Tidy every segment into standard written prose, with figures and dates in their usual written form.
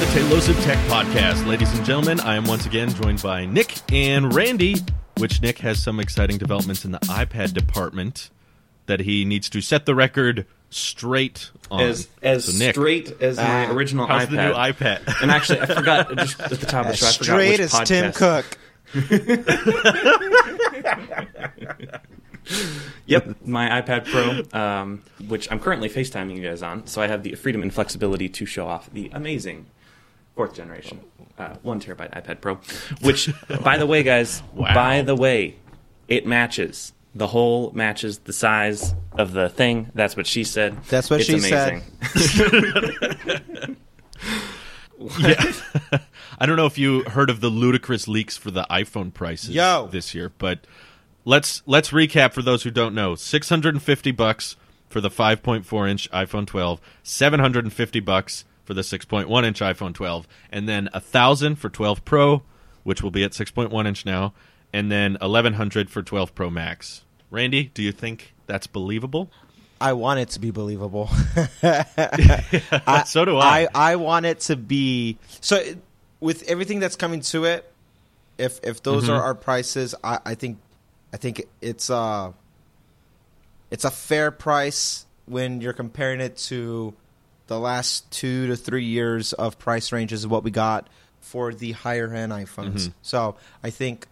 the Tailosive Tech Podcast. Ladies and gentlemen, I am once again joined by Nick and Randy, which Nick has some exciting developments in the iPad department that he needs to set the record straight on. As so Nick, straight as my original how's iPad. the new iPad? And actually, I forgot, just at the top of the show, I forgot Straight which as podcast. Tim Cook. Yep, my iPad Pro, which I'm currently FaceTiming you guys on, so I have the freedom and flexibility to show off the amazing 4th generation 1 terabyte iPad Pro, which, by the way, guys, it matches. The hole matches the size of the thing. That's what she said. That's what she said. Yeah. I don't know if you heard of the ludicrous leaks for the iPhone prices this year, but let's recap for those who don't know. $650 for the 5.4-inch iPhone 12, $750 for the 6.1-inch iPhone 12, and then $1,000 for 12 Pro, which will be at 6.1-inch now, and then $1,100 for 12 Pro Max. Randy, do you think that's believable? I want it to be believable. So do I. I want it to be with everything that's coming to it. If those are our prices, I think it's a fair price when you're comparing it to the last 2 to 3 years of price ranges of what we got for the higher end iPhones. So I think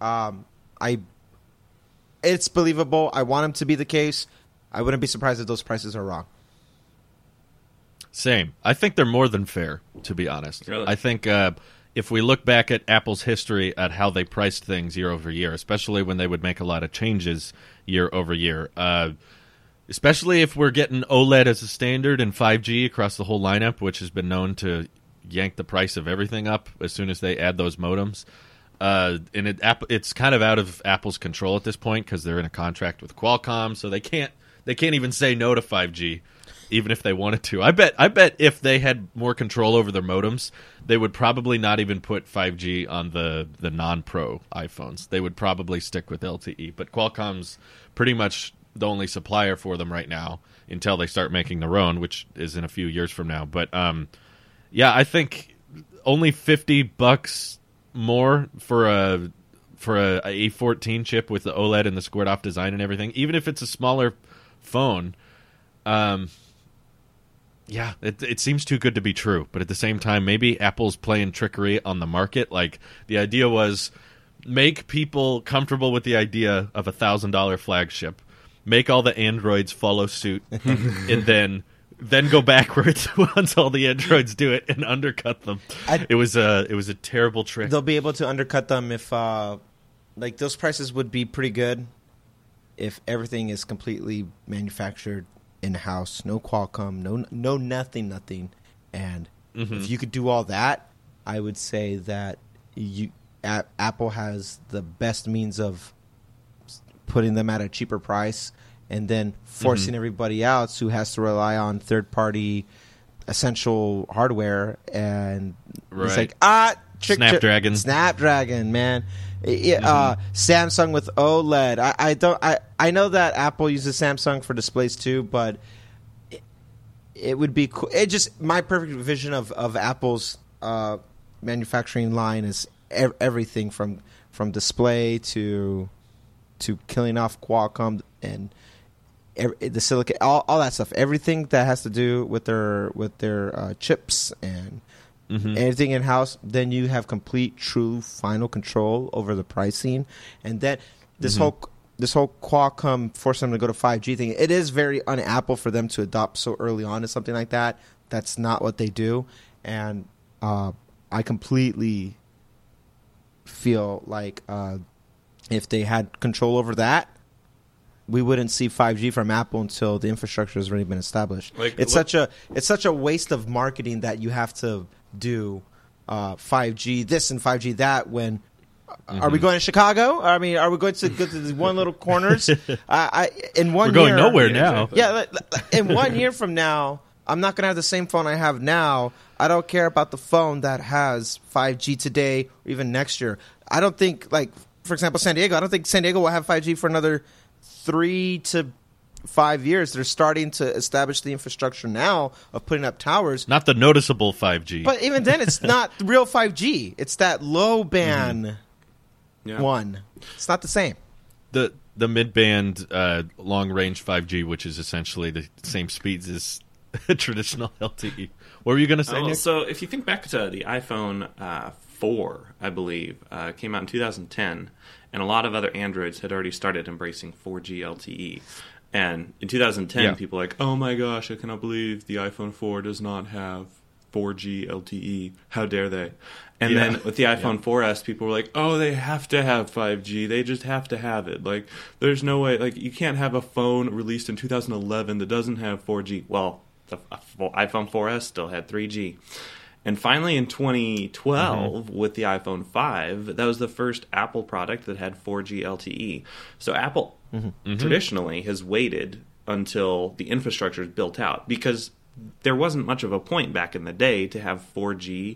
it's believable. I want them to be the case. I wouldn't be surprised if those prices are wrong. Same. I think they're more than fair, to be honest. Really? I think if we look back at Apple's history at how they priced things year over year, especially when they would make a lot of changes year over year, especially if we're getting OLED as a standard and 5G across the whole lineup, which has been known to yank the price of everything up as soon as they add those modems. And it's kind of out of Apple's control at this point because they're in a contract with Qualcomm, so they can't even say no to 5G, even if they wanted to. I bet if they had more control over their modems, they would probably not even put 5G on the non-Pro iPhones. They would probably stick with LTE. But Qualcomm's pretty much the only supplier for them right now until they start making their own, which is in a few years from now. But yeah, I think only $50 more for a A14 chip with the OLED and the squared off design and everything, even if it's a smaller phone. Yeah, it seems too good to be true, but at the same time, maybe Apple's playing trickery on the market. Like, the idea was make people comfortable with the idea of a $1,000 flagship, make all the Androids follow suit, and then go backwards once all the Androids do it and undercut them. It was a terrible trick. They'll be able to undercut them if those prices would be pretty good if everything is completely manufactured in-house, no Qualcomm, no nothing. And if you could do all that, I would say that Apple has the best means of putting them at a cheaper price and then forcing everybody else who has to rely on third-party essential hardware. And it's like, Snapdragon, man. Samsung with OLED. I know that Apple uses Samsung for displays too, but it would be cool. It just my perfect vision of Apple's manufacturing line is everything from display to killing off Qualcomm and the silicon, all that stuff. Everything that has to do with their chips and anything in house. Then you have complete, true, final control over the pricing, and then this whole Qualcomm forcing them to go to 5G thing. It is very un-Apple for them to adopt so early on to something like that. That's not what they do, and I completely feel like if they had control over that, we wouldn't see 5G from Apple until the infrastructure has already been established. It's such a waste of marketing that you have to do 5G this and 5G that when are we going to Chicago? I mean, are we going to go to these one little corners? We're going nowhere now. Yeah, in 1 year from now, I'm not going to have the same phone I have now. I don't care about the phone that has 5G today or even next year. I don't think, like, for example, San Diego, I don't think San Diego will have 5G for another 3 to 5 years. They're starting to establish the infrastructure now of putting up towers. Not the noticeable 5G. But even then, it's not real 5G. It's that low band one. It's not the same. The mid-band long-range 5G, which is essentially the same speeds as traditional LTE. What were you going to say, Nick? So if you think back to the iPhone 4, I believe, came out in 2010, and a lot of other Androids had already started embracing 4G LTE. And in 2010, people were like, oh my gosh, I cannot believe the iPhone 4 does not have 4G LTE. How dare they? And then with the iPhone 4S, people were like, oh, they have to have 5G. They just have to have it. Like, there's no way. Like, you can't have a phone released in 2011 that doesn't have 4G. Well, the iPhone 4S still had 3G. And finally in 2012, with the iPhone 5, that was the first Apple product that had 4G LTE. So Apple traditionally has waited until the infrastructure is built out, because there wasn't much of a point back in the day to have 4G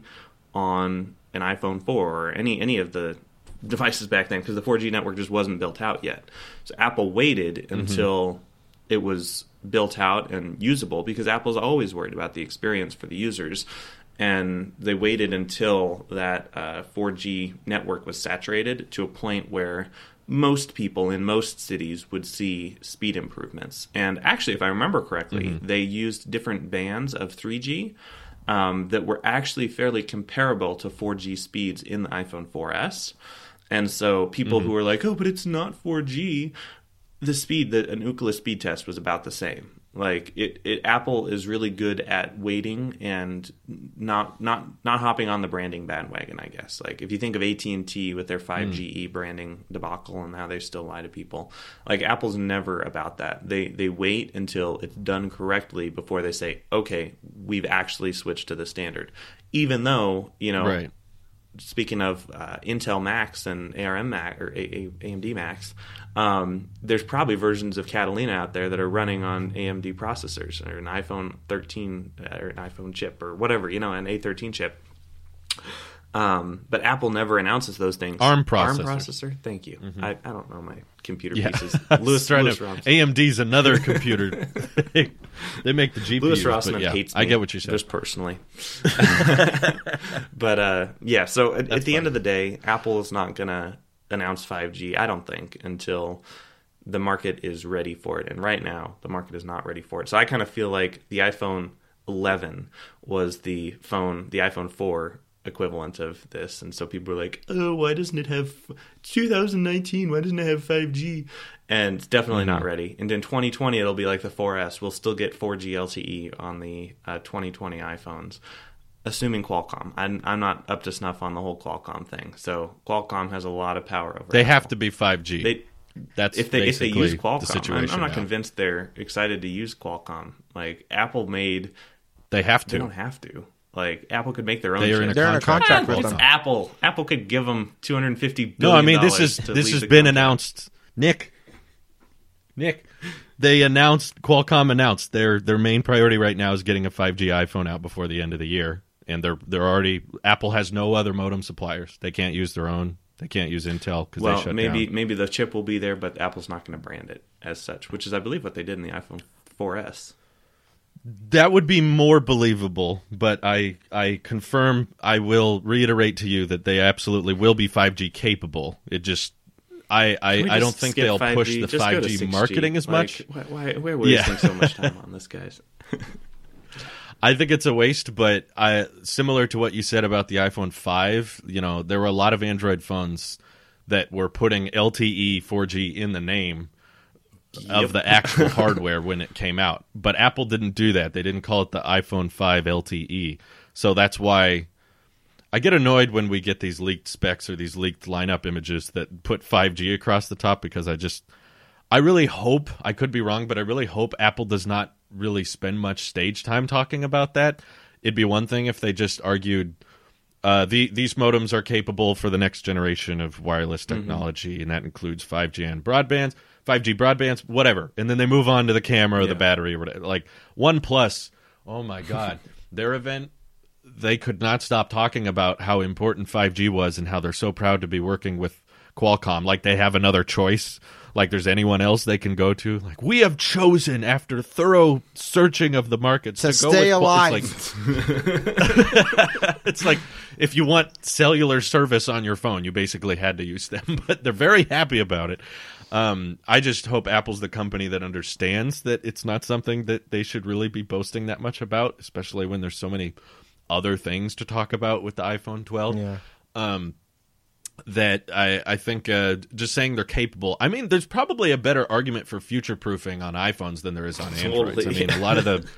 on an iPhone 4 or any of the devices back then, because the 4G network just wasn't built out yet. So Apple waited until it was built out and usable, because Apple's always worried about the experience for the users. And they waited until that 4G network was saturated to a point where most people in most cities would see speed improvements. And actually, if I remember correctly, they used different bands of 3G that were actually fairly comparable to 4G speeds in the iPhone 4S. And so people who were like, oh, but it's not 4G, the speed, an Ookla speed test was about the same. Like Apple is really good at waiting and not hopping on the branding bandwagon, I guess. Like if you think of AT&T with their 5GE branding debacle and how they still lie to people, like Apple's never about that. They wait until it's done correctly before they say, okay, we've actually switched to the standard. Even though, Right. Speaking of Intel Max and ARM Max or AMD Max, there's probably versions of Catalina out there that are running on AMD processors or an iPhone 13 or an iPhone chip or whatever, an A13 chip. But Apple never announces those things. ARM processor. ARM processor? Thank you. I don't know my computer Yeah. pieces. Louis AMD's another computer. They make the GPUs. Louis Rossman but hates me. I get what you said. Just personally. But so at the end of the day, Apple is not going to announce 5G, I don't think, until the market is ready for it. And right now, the market is not ready for it. So I kind of feel like the iPhone 11 was the iPhone 4 equivalent of this, and so people were like, oh, why doesn't it have 2019, why doesn't it have 5G? And it's definitely not ready. And in 2020 it'll be like the 4S. We'll still get 4G LTE on the 2020 iPhones, assuming Qualcomm. I'm not up to snuff on the whole Qualcomm thing, so Qualcomm has a lot of power over they Apple. have to be 5G. That's if they use Qualcomm, the situation. I'm not now. convinced they're excited to use Qualcomm. Like Apple made, They have to. they don't have to. Like Apple could make their own. They're chips. They're in a contract with It's them. Apple. Apple could give them $250 billion. No, I mean this has to leave been the contract. announced. Nick, they announced. Qualcomm announced their main priority right now is getting a 5G iPhone out before the end of the year, and they're already. Apple has no other modem suppliers. They can't use their own. They can't use Intel because they shut down. Maybe the chip will be there, but Apple's not going to brand it as such, which is, I believe, what they did in the iPhone 4S. That would be more believable, but I confirm, I will reiterate to you that they absolutely will be 5G capable. It just, I don't think they'll push the Just go to 5G 6G. marketing as much. Why we're wasting so much time on this, guys? I think it's a waste, but similar to what you said about the iPhone 5, there were a lot of Android phones that were putting LTE 4G in the name of the actual hardware when it came out. But Apple didn't do that. They didn't call it the iPhone 5 LTE. So that's why I get annoyed when we get these leaked specs or these leaked lineup images that put 5G across the top, because I really hope, I could be wrong, but I really hope Apple does not really spend much stage time talking about that. It'd be one thing if they just argued these modems are capable for the next generation of wireless technology, and that includes 5G and broadbands. 5G broadbands, whatever, and then they move on to the camera or the battery or whatever. Like OnePlus, oh my God, their event, they could not stop talking about how important 5G was and how they're so proud to be working with Qualcomm, like they have another choice. like there's anyone else they can go to. Like, we have chosen after thorough searching of the markets To go stay with alive. It's like if you want cellular service on your phone, you basically had to use them, but they're very happy about it. I just hope Apple's the company that understands that it's not something that they should really be boasting that much about, especially when there's so many other things to talk about with the iPhone 12. Yeah. That I think just saying they're capable. I mean, there's probably a better argument for future proofing on iPhones than there is on Androids. Totally, I mean, yeah. a lot of the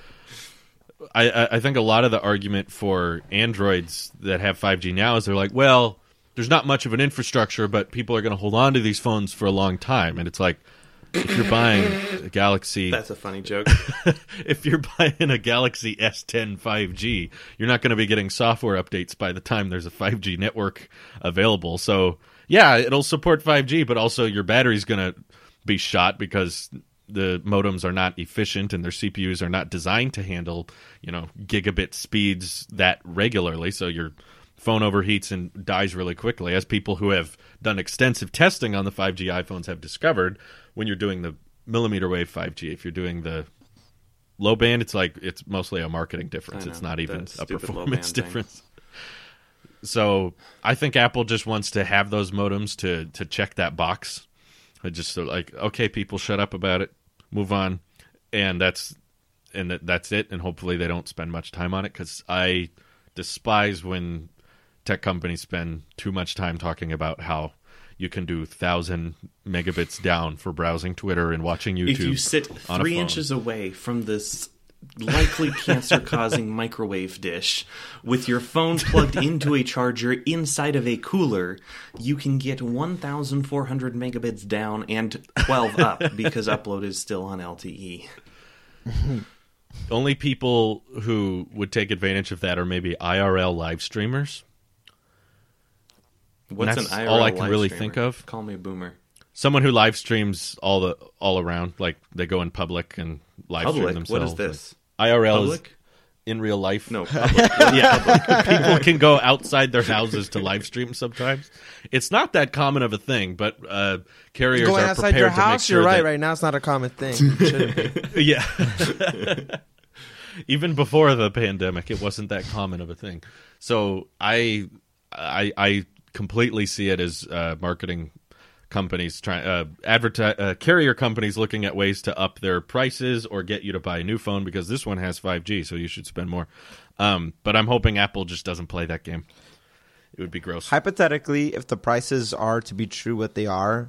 I think a lot of the argument for Androids that have 5G now is they're like, well, there's not much of an infrastructure, but people are going to hold on to these phones for a long time. And it's like, if you're buying a Galaxy, That's a funny joke. if you're buying a Galaxy S10 5G, you're not going to be getting software updates by the time there's a 5G network available. So, yeah, it'll support 5G, but also your battery's going to be shot because the modems are not efficient and their CPUs are not designed to handle, gigabit speeds that regularly. So your phone overheats and dies really quickly, as people who have done extensive testing on the 5G iPhones have discovered. When you're doing the millimeter wave 5G, if you're doing the low band, it's mostly a marketing difference. I know, it's not even that a stupid low performance band thing. difference. So I think Apple just wants to have those modems to check that box. Just like, okay, people, shut up about it, move on, and that's it. And hopefully they don't spend much time on it, because I despise when tech companies spend too much time talking about how you can do 1,000 megabits down for browsing Twitter and watching YouTube. If you sit on a 3 phone. inches away from this likely cancer-causing microwave dish with your phone plugged into a charger inside of a cooler, you can get 1,400 megabits down and 12 up because upload is still on LTE. Only people who would take advantage of that are maybe IRL live streamers. What's an That's IRL all I can live really streamer? think of. Call me a boomer. Someone who live streams all around, like they go in public and live stream Public? themselves. What is this? IRL Public? is in real life. No, public. Yeah, people can go outside their houses to live stream sometimes. It's not that common of a thing, but carriers Going are outside prepared your to make house, sure you're right. that, Right now, it's not a common thing. It shouldn't be. Yeah. Even before the pandemic, it wasn't that common of a thing. So I completely see it as marketing companies carrier companies looking at ways to up their prices or get you to buy a new phone because this one has 5G, so you should spend more. But I'm hoping Apple just doesn't play that game. It would be gross. Hypothetically, if the prices are to be true what they are,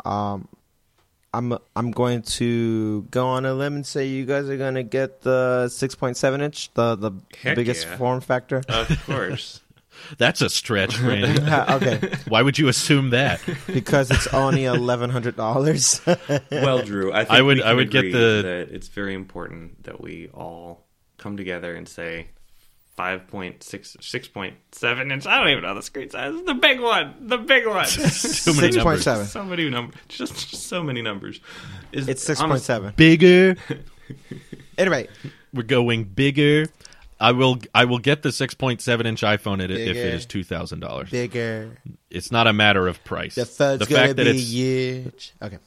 I'm going to go on a limb and say you guys are going to get the 6.7 inch, the Heck biggest yeah. form factor. Of course. That's a stretch, Randy. Okay, Why would you assume that? because it's only $1,100. Well, Drew, I think I would- we can I would get agree the- that it's very important that we all come together and say 5.6, 6.7 inch. I don't even know the screen size. The big one. The big one. Too many numbers. 6.7. So many numbers. Just so many numbers. It's 6.7. Bigger. Anyway, We're going bigger. I will get the 6.7 inch iPhone if it Bigger. is $2,000. bigger. It's not a matter of price. The phone's the going to fact that be it's huge. Okay.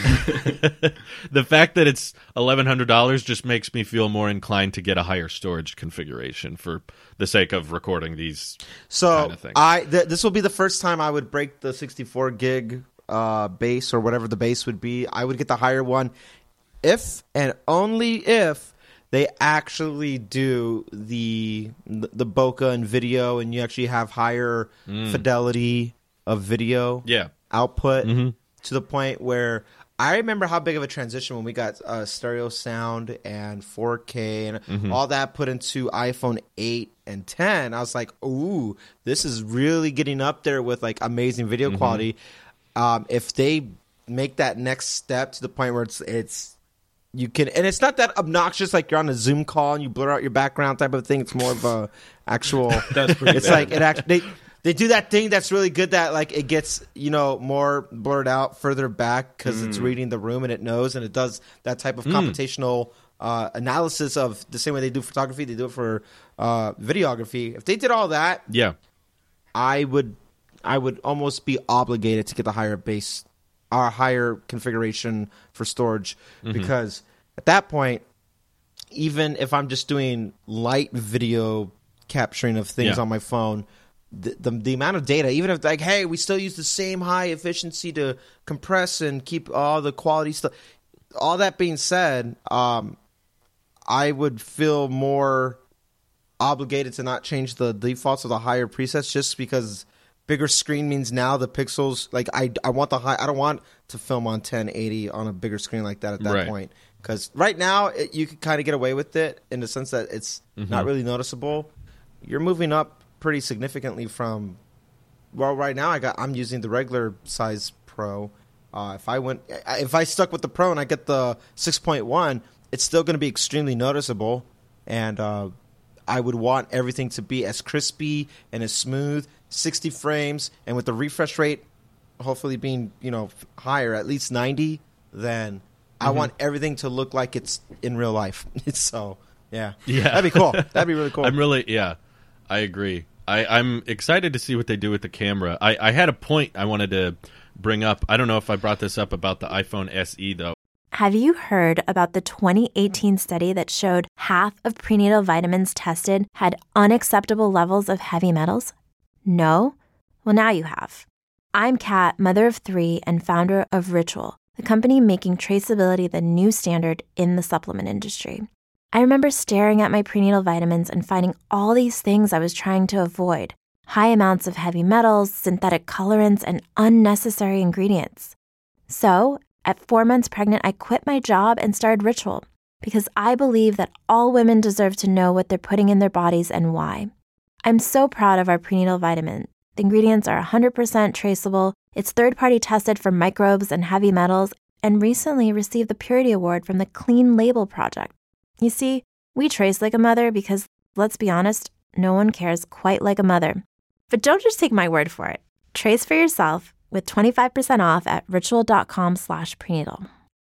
the fact that it's $1,100 just makes me feel more inclined to get a higher storage configuration for the sake of recording these So kind of things. this will be the first time I would break the 64 gig base or whatever the base would be. I would get the higher one if and only if they actually do the bokeh and video, and you actually have higher fidelity of video Yeah. output to the point where I remember how big of a transition when we got stereo sound and 4K and all that put into iPhone 8 and 10. I was like, ooh, this is really getting up there with like amazing video quality. If they make that next step to the point where it's you can, and it's not that obnoxious like you're on a Zoom call and you blur out your background type of thing. It's more of a actual. That's pretty It's bad. like it actually. They do that thing that's really good that like it gets more blurred out further back because it's reading the room and it knows, and it does that type of computational analysis of the same way they do photography. They do it for videography. If they did all that, Yeah. I would almost be obligated to get the higher base a higher configuration for storage, because at that point, even if I'm just doing light video capturing of things on my phone, the amount of data, even if like, hey, we still use the same high efficiency to compress and keep all the quality stuff. All that being said, I would feel more obligated to not change the defaults of the higher presets, just because bigger screen means now the pixels, like I want the high. I don't want to film on 1080 on a bigger screen like that at that point, because right now you can kind of get away with it in the sense that it's not really noticeable. You're moving up pretty significantly from, well, right now I'm using the regular size Pro. If I stuck with the Pro and I get the 6.1, it's still going to be extremely noticeable, and I would want everything to be as crispy and as smooth, 60 frames, and with the refresh rate hopefully being, higher, at least 90, then I want everything to look like it's in real life. So, yeah. That'd be cool. That'd be really cool. I agree. I'm excited to see what they do with the camera. I had a point I wanted to bring up. I don't know if I brought this up about the iPhone SE, though. Have you heard about the 2018 study that showed half of prenatal vitamins tested had unacceptable levels of heavy metals? No? Well, now you have. I'm Kat, mother of 3 and founder of Ritual, the company making traceability the new standard in the supplement industry. I remember staring at my prenatal vitamins and finding all these things I was trying to avoid: high amounts of heavy metals, synthetic colorants, and unnecessary ingredients. So, at 4 months pregnant, I quit my job and started Ritual, because I believe that all women deserve to know what they're putting in their bodies and why. I'm so proud of our prenatal vitamin. The ingredients are 100% traceable, it's third-party tested for microbes and heavy metals, and recently received the Purity Award from the Clean Label Project. You see, we trace like a mother because, let's be honest, no one cares quite like a mother. But don't just take my word for it. Trace for yourself with 25% off at ritual.com/prenatal.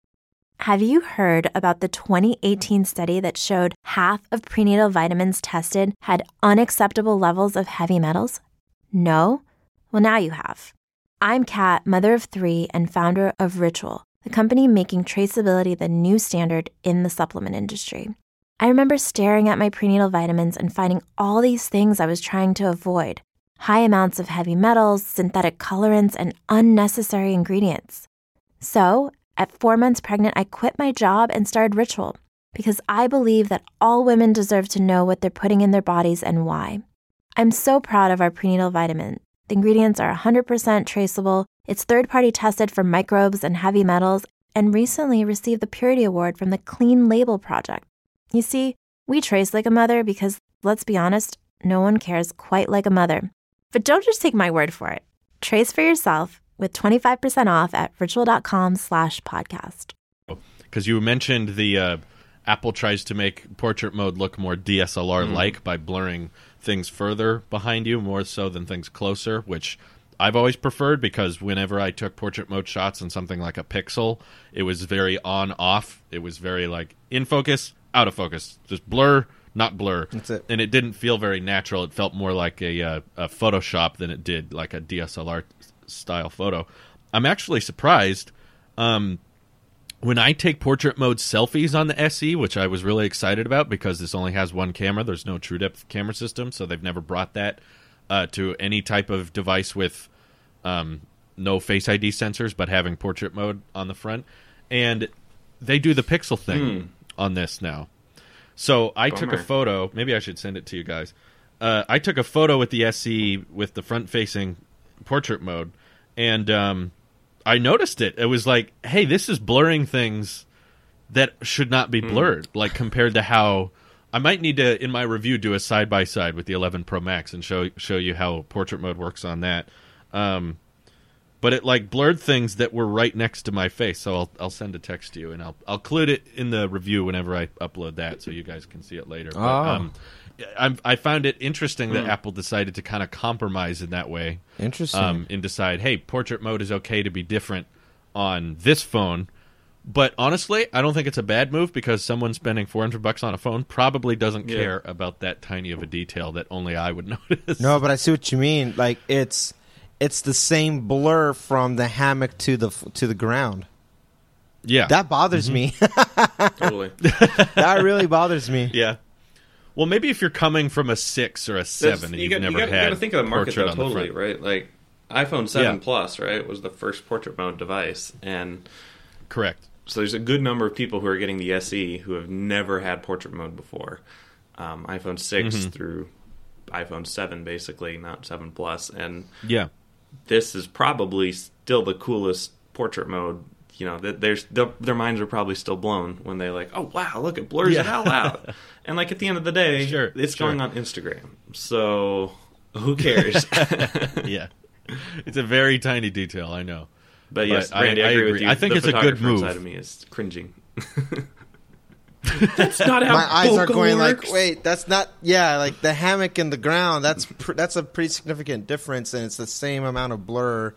Have you heard about the 2018 study that showed half of prenatal vitamins tested had unacceptable levels of heavy metals? No? Well, now you have. I'm Kat, mother of 3 and founder of Ritual, the company making traceability the new standard in the supplement industry. I remember staring at my prenatal vitamins and finding all these things I was trying to avoid: high amounts of heavy metals, synthetic colorants, and unnecessary ingredients. So, at 4 months pregnant, I quit my job and started Ritual, because I believe that all women deserve to know what they're putting in their bodies and why. I'm so proud of our prenatal vitamin. The ingredients are 100% traceable, it's third-party tested for microbes and heavy metals, and recently received the Purity Award from the Clean Label Project. You see, we trace like a mother because, let's be honest, no one cares quite like a mother. But don't just take my word for it. Trace for yourself with 25% off at ritual.com/podcast. Because you mentioned the Apple tries to make portrait mode look more DSLR-like by blurring things further behind you more so than things closer, which I've always preferred, because whenever I took portrait mode shots on something like a Pixel, it was very on-off. It was very like in focus, out of focus. Just blur, not blur. That's it. And it didn't feel very natural. It felt more like a Photoshop than it did like a DSLR-style photo. I'm actually surprised. When I take portrait mode selfies on the SE, which I was really excited about because this only has one camera, there's no true depth camera system, so they've never brought that to any type of device with no Face ID sensors, but having portrait mode on the front. And they do the pixel thing on this now. So I took a photo. Maybe I should send it to you guys. I took a photo with the SE with the front-facing portrait mode, and I noticed it. It was like, hey, this is blurring things that should not be blurred, like compared to how... I might need to, in my review, do a side-by-side with the 11 Pro Max and show you how portrait mode works on that. But it like blurred things that were right next to my face, so I'll send a text to you, and I'll include it in the review whenever I upload that, so you guys can see it later. But, I found it interesting that Apple decided to kind of compromise in that way. Interesting. And decide, hey, portrait mode is okay to be different on this phone. But honestly, I don't think it's a bad move, because someone spending $400 on a phone probably doesn't care about that tiny of a detail that only I would notice. No, but I see what you mean. Like it's it's the same blur from the hammock to the ground. Yeah. That bothers me. Totally. That really bothers me. Yeah. Well, maybe if you're coming from a 6 or a 7 and you've never had You got to think of the market portrait though, on the totally, front. right? Like iPhone 7 Yeah. Plus, right, was the first portrait mode device, and Correct. so there's a good number of people who are getting the SE who have never had portrait mode before. iPhone 6 through iPhone 7, basically, not 7 Plus, and Yeah. this is probably still the coolest portrait mode. You know, their minds are probably still blown when they like, oh wow, look, it blurs it all out. And like at the end of the day, Sure, it's sure. going on Instagram, so who cares? Yeah. It's a very tiny detail, I know. But yes, But Randy, I agree with you. I think The it's a good photographer move. Inside of me is cringing. That's not how My eyes are bokeh going works. like, wait, that's not. Yeah, like the hammock in the ground. That's a pretty significant difference, and it's the same amount of blur.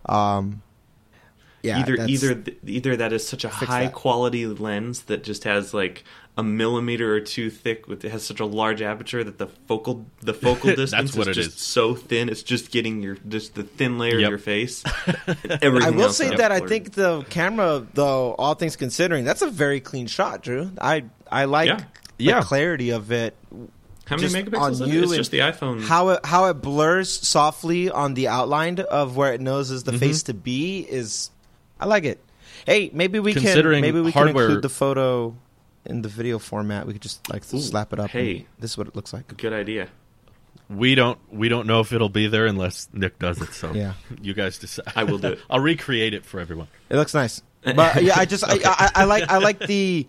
Yeah, Either that is such a high that. quality lens that just has like a millimeter or two thick, it has such a large aperture that the focal distance That's what is it just is. so thin. It's just getting just the thin layer Yep. of your face. I Everything will else say is that I blurred. think the camera, though, all things considering, that's a very clean shot, Drew. I like Yeah. Yeah. the clarity of it. how many just megapixels on is it? you It's and just the iPhone. How it blurs softly on the outline of where it knows is the face to be is, I like it. Hey, maybe we can Considering hardware- include the photo in the video format. We could just like slap it up. hey. and this is what it looks like. Good idea. We don't know if it'll be there unless Nick does it, so Yeah. you guys decide. I will do it. I'll recreate it for everyone. It looks nice, but yeah, I like the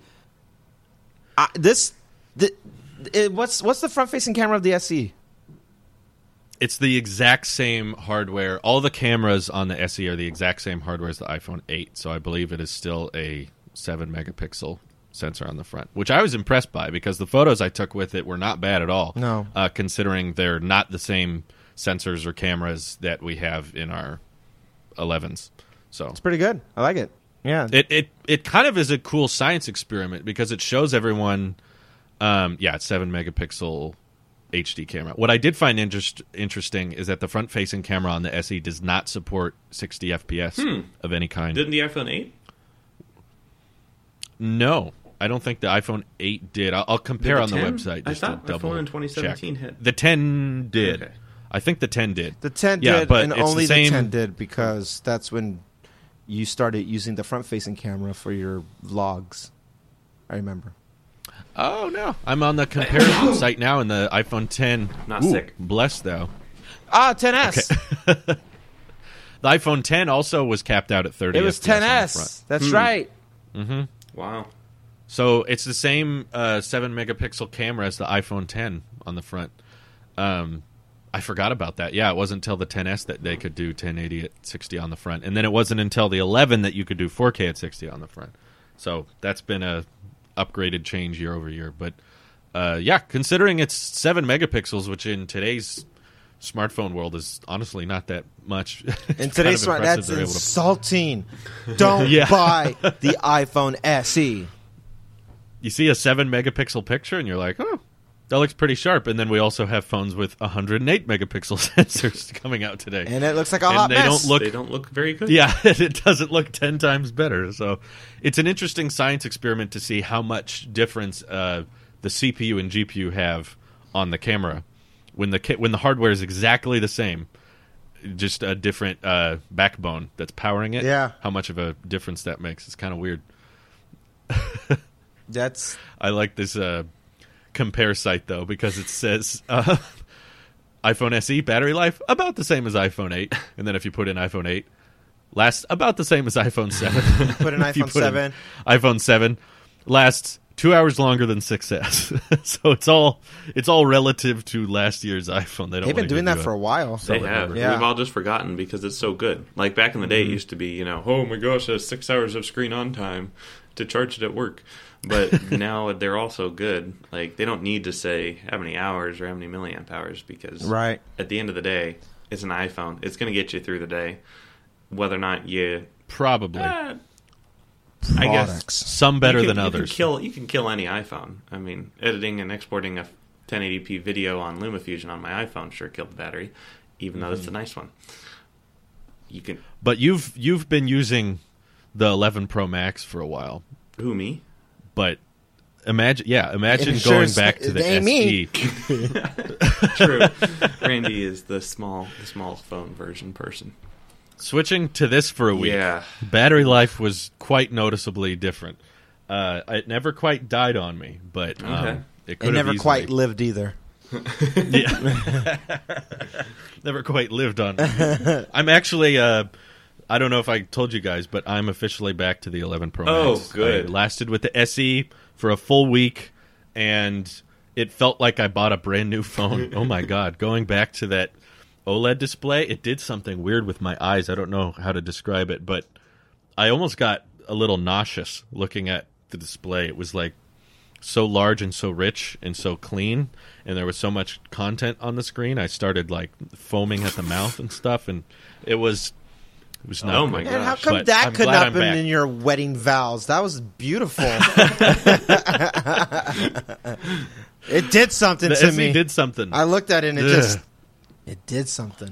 what's the front facing camera of the SE? It's the exact same hardware. All the cameras on the SE are the exact same hardware as the iPhone 8, so I believe it is still a 7-megapixel sensor on the front, which I was impressed by because the photos I took with it were not bad at all. No. Considering they're not the same sensors or cameras that we have in our 11s. So It's pretty good. I like it. Yeah, it kind of is a cool science experiment because it shows everyone, it's 7-megapixel HD camera. What I did find interesting is that the front-facing camera on the SE does not support 60 FPS of any kind. Didn't the iPhone 8? No, I don't think the iPhone 8 did. I'll compare Did on the the 10? website I just to thought the double phone in 2017 check. had- The 10 did. Okay. I think the 10 did. the 10 Yeah, did, but and it's only the same- 10 did because that's when you started using the front facing camera for your vlogs. I remember. Oh, no. I'm on the comparison site now, and the iPhone 10... Not Ooh, sick. Blessed, though. 10s. The iPhone 10 also was capped out at 30 It was FPS on the 10s. front. That's right. Wow. So it's the same 7-megapixel camera as the iPhone 10 on the front. I forgot about that. Yeah, it wasn't until the 10s that they could do 1080 at 60 on the front. And then it wasn't until the 11 that you could do 4K at 60 on the front. So that's been a upgraded change year over year. But considering it's 7 megapixels, which in today's smartphone world is honestly not that much. In today's smart, that's they're able to insulting. Don't Yeah. buy the iPhone SE. you see a 7-megapixel picture and you're like, oh, that looks pretty sharp. And then we also have phones with 108 megapixel sensors coming out today. And it looks like a And hot they mess. don't look- They don't look very good. Yeah, it doesn't look 10 times better. So it's an interesting science experiment to see how much difference the CPU and GPU have on the camera when the hardware is exactly the same, just a different backbone that's powering it. Yeah. How much of a difference that makes. It's kind of weird. That's I like this compare site, though, because it says iPhone SE battery life about the same as iPhone 8. And then if you put in iPhone 8, lasts about the same as iPhone 7. put an If you iPhone put in 7. iPhone 7 lasts 2 hours longer than 6S. So it's all relative to last year's iPhone. They don't They've been wanna doing give that you for a while. They have. Yeah. We've all just forgotten because it's so good. Like back in the day, it used to be, oh my gosh, that's 6 hours of screen on time to charge it at work. But now they're all so good. Like they don't need to say how many hours or how many milliamp hours because Right. at the end of the day, it's an iPhone. It's going to get you through the day, whether or not you. Probably. I guess Products. Some better you can, than others. You can kill any iPhone. I mean, editing and exporting a 1080p video on LumaFusion on my iPhone sure killed the battery, even though it's a nice one. you can. But you've been using the 11 Pro Max for a while. Who, me? But imagine It going sure back to the ain't me. SE. True. Randy is the small phone version person. Switching to this for a week, Yeah. battery life was quite noticeably different. It never quite died on me, but Okay. it could It have never easily. quite lived either. Yeah. Never quite lived on me. I'm actually, I don't know if I told you guys, but I'm officially back to the 11 Pro Max. Oh, good. I lasted with the SE for a full week, and it felt like I bought a brand new phone. Oh my God. Going back to that OLED display, it did something weird with my eyes. I don't know how to describe it, but I almost got a little nauseous looking at the display. It was like so large and so rich and so clean, and there was so much content on the screen. I started like foaming at the mouth and stuff, and it was not Oh good. my And how gosh. come But that I'm couldn't glad I'm happen back. in your wedding vows? That was beautiful. It did something The to SE me. did something. I looked at it and Ugh. it did something.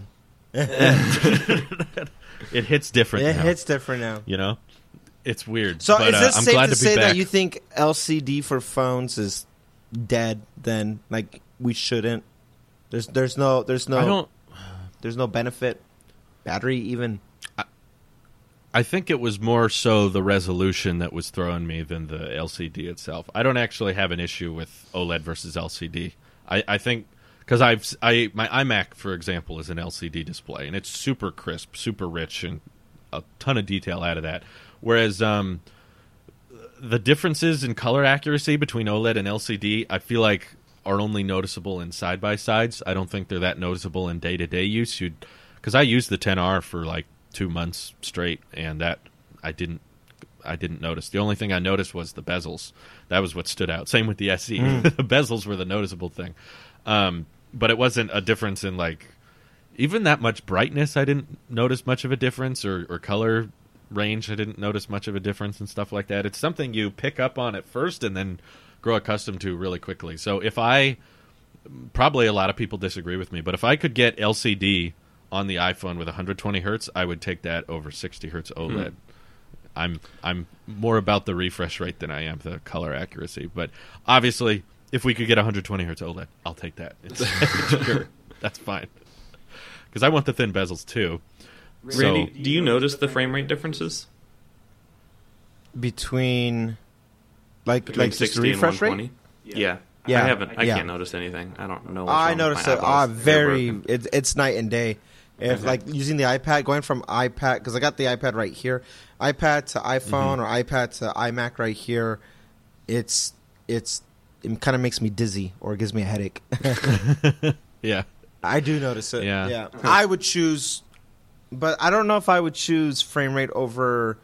It hits different It now, hits different now. you know? It's weird. So but, is this I'm safe glad to be say back. that you think LCD for phones is dead then? Like we shouldn't? There's no I don't there's no benefit. Battery even. I think it was more so the resolution that was throwing me than the LCD itself. I don't actually have an issue with OLED versus LCD. I think because my iMac, for example, is an LCD display, and it's super crisp, super rich, and a ton of detail out of that. Whereas the differences in color accuracy between OLED and LCD, I feel like are only noticeable in side-by-sides. I don't think they're that noticeable in day-to-day use. Because I used the 10R for like 2 months straight, and that I didn't notice. The only thing I noticed was the bezels. That was what stood out. Same with the SE. The bezels were the noticeable thing. But it wasn't a difference in like even that much brightness. I didn't notice much of a difference, or color range. I didn't notice much of a difference and stuff like that. It's something you pick up on at first and then grow accustomed to really quickly. So probably a lot of people disagree with me, but if I could get LCD on the iPhone with 120 hertz, I would take that over 60 hertz OLED. I'm more about the refresh rate than I am the color accuracy. But obviously, if we could get 120 hertz OLED, I'll take that. Sure, that's fine. Because I want the thin bezels too. Randy, do you notice the frame rate differences Between between just the 60 refresh and rate? 120? Yeah. Yeah, I haven't. I yeah. can't notice anything. I don't know. What's I wrong with noticed my it. eyeballs. They're Very. broken. It's night and day. If Okay. like using the iPad, going from iPad because I got the iPad right here, iPad to iPhone or iPad to iMac right here, it kind of makes me dizzy or it gives me a headache. Yeah. I do notice it. Yeah. I would choose, but I don't know if I would choose frame rate over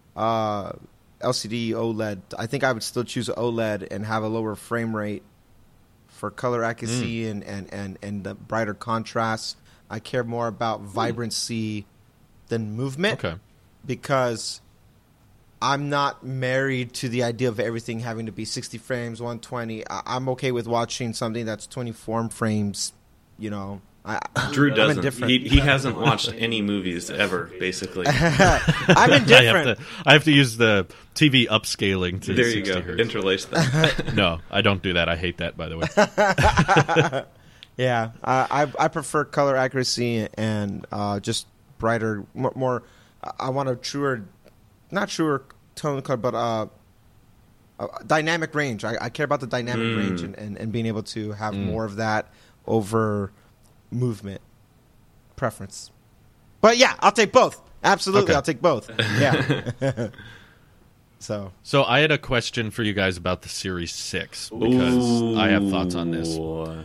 LCD OLED. I think I would still choose OLED and have a lower frame rate for color accuracy and the brighter contrast. I care more about vibrancy than movement Okay. because I'm not married to the idea of everything having to be 60 frames, 120. I'm okay with watching something that's 24 frames, you know. Drew I'm doesn't. indifferent. He hasn't watched any movies ever, basically. I'm indifferent. I have to use the TV upscaling to There you 60 go. hertz. Interlace them. No, I don't do that. I hate that, by the way. Yeah, I prefer color accuracy and just brighter, more. I want a not truer tone color, but dynamic range. I care about the dynamic range and being able to have more of that over movement preference. But yeah, I'll take both. Absolutely, Okay. I'll take both. Yeah. So I had a question for you guys about the Series 6 because I have thoughts on this.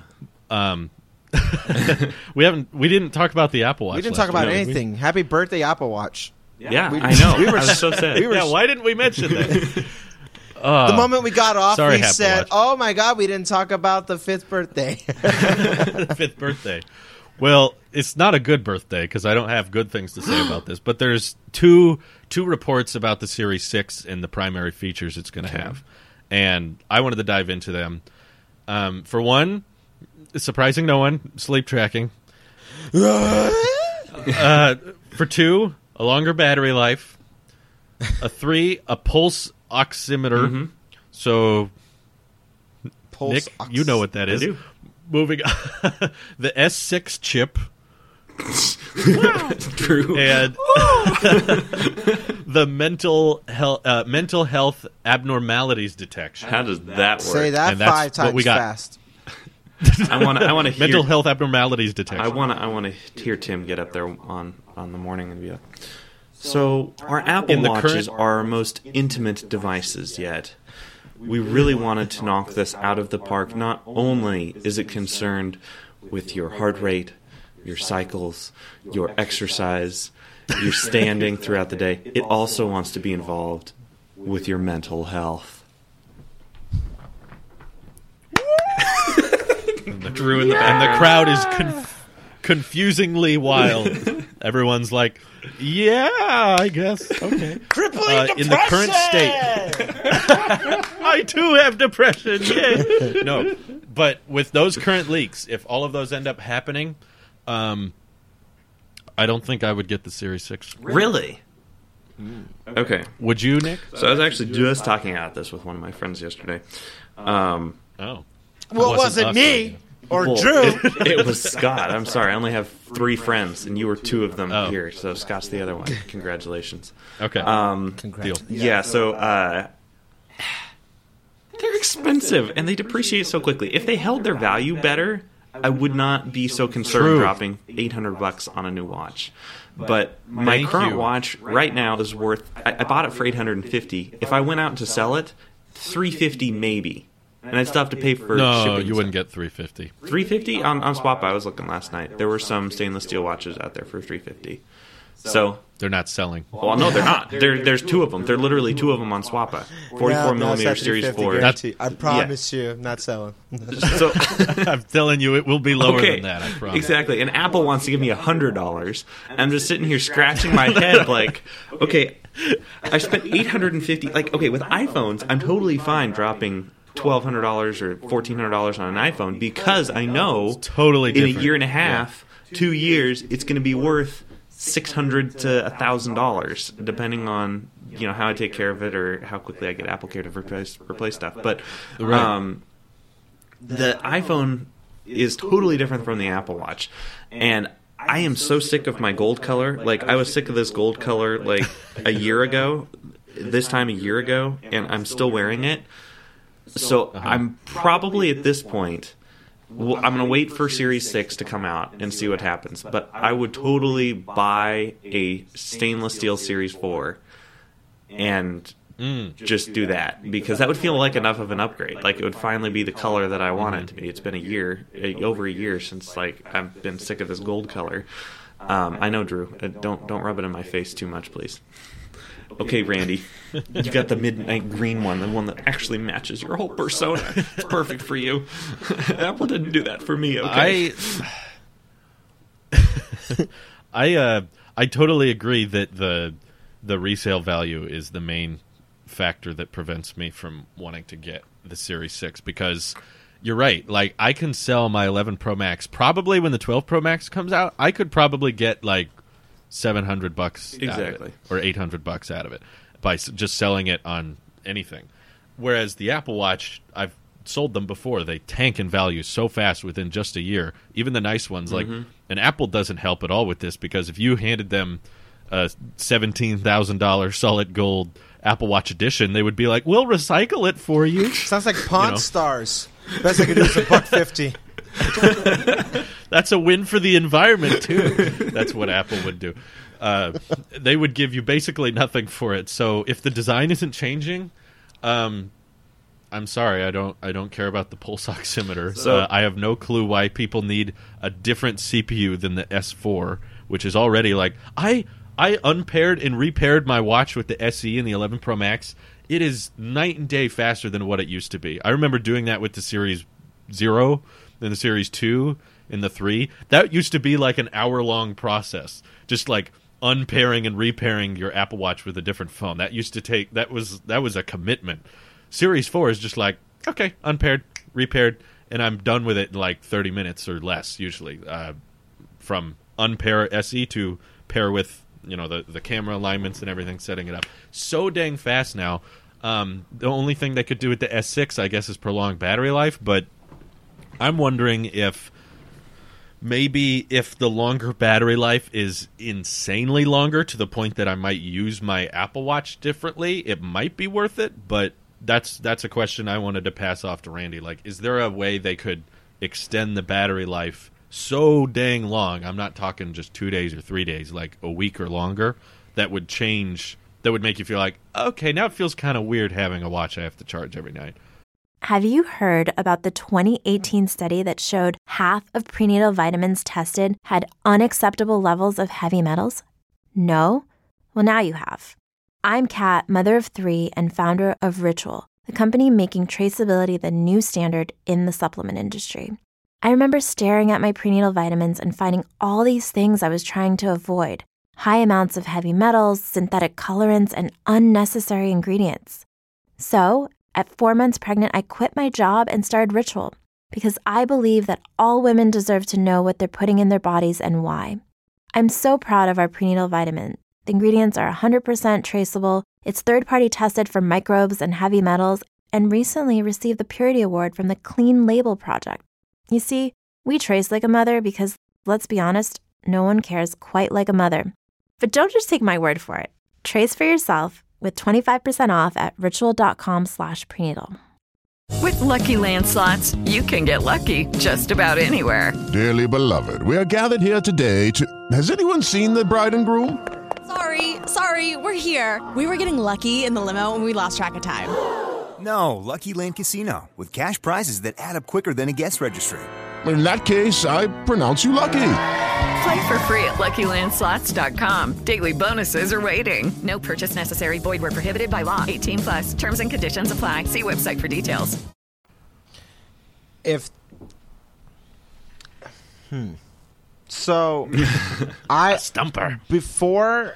We didn't talk about the Apple Watch. we didn't last talk about week. anything. Happy birthday, Apple Watch. Yeah, We- I know. we were- I was so sad. Yeah, why didn't we mention that? The moment we got off, sorry, we Apple said, Watch. "Oh my God, we didn't talk about the 5th birthday." 5th birthday. Well, it's not a good birthday because I don't have good things to say about this. But there's two reports about the Series 6 and the primary features it's going to have, and I wanted to dive into them. For one, surprising no one, sleep tracking. For 2, a longer battery life. A 3, a pulse oximeter. Mm-hmm. So, Pulse Nick, you know what that is. do. Moving the S6 chip. True. And the mental health abnormalities detection. How does that work? Say that And that's 5 what times we got. fast. I want to hear Mental health abnormalities detection. I want to hear Tim get up there on the morning and be like, so our Apple In the Watches current- are our most intimate devices yet. We really wanted to knock this out of the park. Not only is it concerned with your heart rate, your cycles, your exercise, your standing throughout the day, it also wants to be involved with your mental health. Drew in the And the background. crowd is confusingly wild. Everyone's like, "Yeah, I guess okay." Crippling In the current state, I too have depression. Yeah, no, but with those current leaks, if all of those end up happening, I don't think I would get the Series 6. Really? Okay. Would you, Nick? So I was actually just talking about this with one of my friends yesterday. Oh, Well, it Wasn't wasn't us, me or Well, Drew. It was Scott. I'm sorry. I only have 3 friends, and you were 2 of them Oh. here. So Scott's the other one. Congratulations. okay. Congrats. Deal. Yeah, so they're expensive, and they depreciate so quickly. If they held their value better, I would not be so concerned True. dropping $800 on a new watch. But my Thank current you. watch right now is worth. I bought it for $850. If I went out to sell it, $350 maybe, and I'd still have to pay for No, shipping. you wouldn't get 350. $350 on SwapBuy. I was looking last night. There were some stainless steel watches out there for $350. So, They're not selling. well, no, they're not. There's 2 of them. There are literally 2 of them on SwapBuy. 44 millimeter Series 4. Guarantee. I promise you, I'm not selling. So, I'm telling you, it will be lower okay, than that. I promise. exactly. And Apple wants to give me $100. I'm just sitting here scratching my head, like, okay, I spent $850. Like, okay, with iPhones, I'm totally fine dropping $1,200 or $1,400 on an iPhone because I know Totally in different. a year and a half, 2 years, it's going to be worth $600 to $1,000, depending on how I take care of it or how quickly I get AppleCare to replace stuff. But Right. the iPhone is totally different from the Apple Watch, and I am so sick of my gold color. Like, I was sick of this gold color like a year ago, this time a year ago, and I'm still wearing it. So I'm probably at this point. Well, I'm going to wait for Series 6 to come out and see what happens. But I would totally buy a stainless steel Series 4 and just do that. Because that would feel like enough of an upgrade. Like, it would finally be the color that I want it to be. It's been over a year since, like, I've been sick of this gold color. I know, Drew. Don't rub it in my face too much, please. Okay, Randy, you got the midnight green one, the one that actually matches your whole persona. It's perfect for you. Apple didn't do that for me. Okay, I totally agree that the resale value is the main factor that prevents me from wanting to get the Series 6 because you're right. Like, I can sell my 11 Pro Max probably when the 12 Pro Max comes out. I could probably get like $700 Exactly. out of it, or $800 out of it by just selling it on anything. Whereas the Apple Watch, I've sold them before. They tank in value so fast within just a year. Even the nice ones, like, and Apple doesn't help at all with this because if you handed them a $17,000 solid gold Apple Watch edition, they would be like, "We'll recycle it for you." Sounds like Pawn Stars. Best I could do is $150. That's a win for the environment too. That's what Apple would do. They would give you basically nothing for it. So if the design isn't changing, I'm sorry, I don't care about the pulse oximeter. So- I have no clue why people need a different CPU than the S4, which is already like I unpaired and repaired my watch with the SE and the 11 Pro Max. It is night and day faster than what it used to be. I remember doing that with the Series 0 and the Series 2 and the 3. That used to be like an hour-long process, just like unpairing and repairing your Apple Watch with a different phone. That used to take that was a commitment. Series 4 is just like, okay, unpaired, repaired, and I'm done with it in like 30 minutes or less usually. From unpair SE to pair with the camera alignments and everything, setting it up so dang fast now. The only thing they could do with the S6, I guess, is prolong battery life. But I'm wondering if maybe if the longer battery life is insanely longer to the point that I might use my Apple Watch differently, it might be worth it. But that's a question I wanted to pass off to Randy. Like, is there a way they could extend the battery life so dang long? I'm not talking just 2 days or 3 days, like a week or longer. That would make you feel like, okay, now it feels kind of weird having a watch I have to charge every night. Have you heard about the 2018 study that showed half of prenatal vitamins tested had unacceptable levels of heavy metals? No? Well, now you have. I'm Kat, mother of 3 and founder of Ritual, the company making traceability the new standard in the supplement industry. I remember staring at my prenatal vitamins and finding all these things I was trying to avoid: high amounts of heavy metals, synthetic colorants, and unnecessary ingredients. So, at 4 months pregnant, I quit my job and started Ritual because I believe that all women deserve to know what they're putting in their bodies and why. I'm so proud of our prenatal vitamin. The ingredients are 100% traceable, it's third-party tested for microbes and heavy metals, and recently received the Purity Award from the Clean Label Project. You see, we trace like a mother because, let's be honest, no one cares quite like a mother. But don't just take my word for it. Trace for yourself with 25% off at ritual.com/prenatal. With Lucky Land Slots, you can get lucky just about anywhere. Dearly beloved, we are gathered here today to... Has anyone seen the bride and groom? Sorry, we're here. We were getting lucky in the limo and we lost track of time. No, Lucky Land Casino, with cash prizes that add up quicker than a guest registry. In that case, I pronounce you lucky. Play for free at LuckyLandSlots.com. Daily bonuses are waiting. No purchase necessary. Void where prohibited by law. 18+. Terms and conditions apply. See website for details. So, Stumper. Before...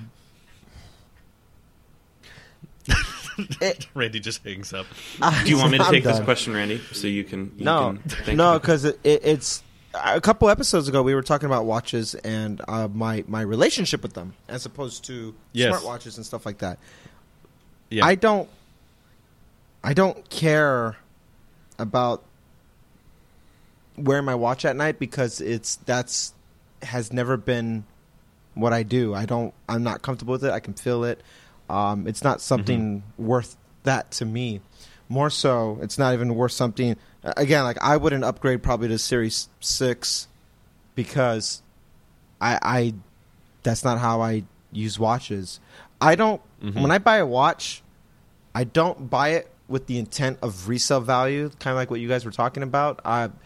Randy just hangs up. Do you want me to take this done. question, Randy, so you can think? No, because it's a couple episodes ago we were talking about watches and my relationship with them as opposed to smartwatches and stuff like that. Yeah. I don't care about wearing my watch at night because that's has never been what I do. I'm not comfortable with it. I can feel it. It's not something worth that to me. More so, it's not even worth something. Again, like I wouldn't upgrade probably to Series 6 because I that's not how I use watches. I don't when I buy a watch, I don't buy it with the intent of resale value, kind of like what you guys were talking about.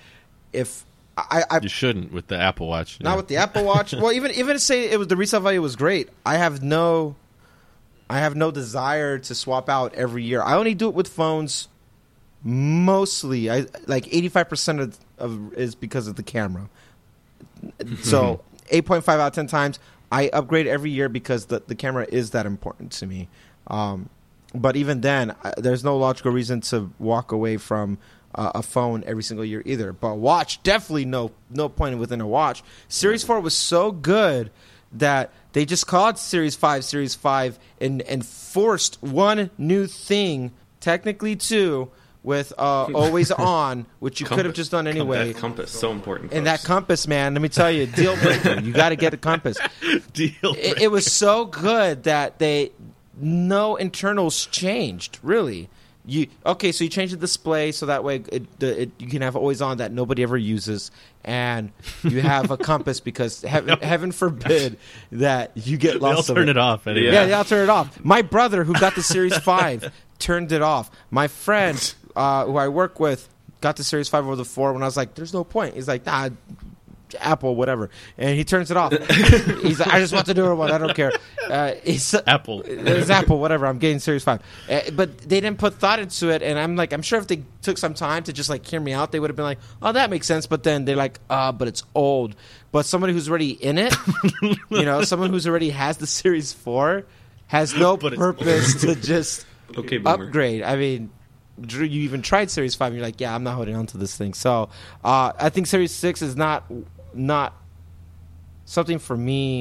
You shouldn't with the Apple Watch. Not with the Apple Watch. Well, even say it was the resale value was great. I have no desire to swap out every year. I only do it with phones. Mostly, like 85% of is because of the camera. So 8.5 out of 10 times, I upgrade every year because the camera is that important to me. But even then, there's no logical reason to walk away from a phone every single year either. But watch, definitely no point within a watch. Series 4 was so good that they just called Series 5 and forced one new thing, technically two, with always on, which you could have just done anyway. That compass, so important. And that compass, man, let me tell you, deal breaker. You got to get a compass. Deal breaker. It was so good that no internals changed, really. So you change the display so that way you can have always on that nobody ever uses, and you have a compass because heaven forbid that you get lost. They'll turn it off. Anyway. Yeah, they'll turn it off. My brother, who got the Series 5, turned it off. My friend, who I work with, got the Series 5 over the 4 when I was like, "There's no point." He's like, "Nah, Apple, whatever," and he turns it off. He's like, "I just want the newer one. I don't care." Apple. It's Apple, whatever. I'm getting Series 5. But they didn't put thought into it, and I'm like, I'm sure if they took some time to just like hear me out, they would have been like, "Oh, that makes sense." But then they're like, but it's old. But somebody who's already in it, someone who's already has the Series 4 has no purpose to just upgrade. I mean, Drew, you even tried Series 5 and you're like, yeah, I'm not holding on to this thing. So I think Series 6 is not something for me.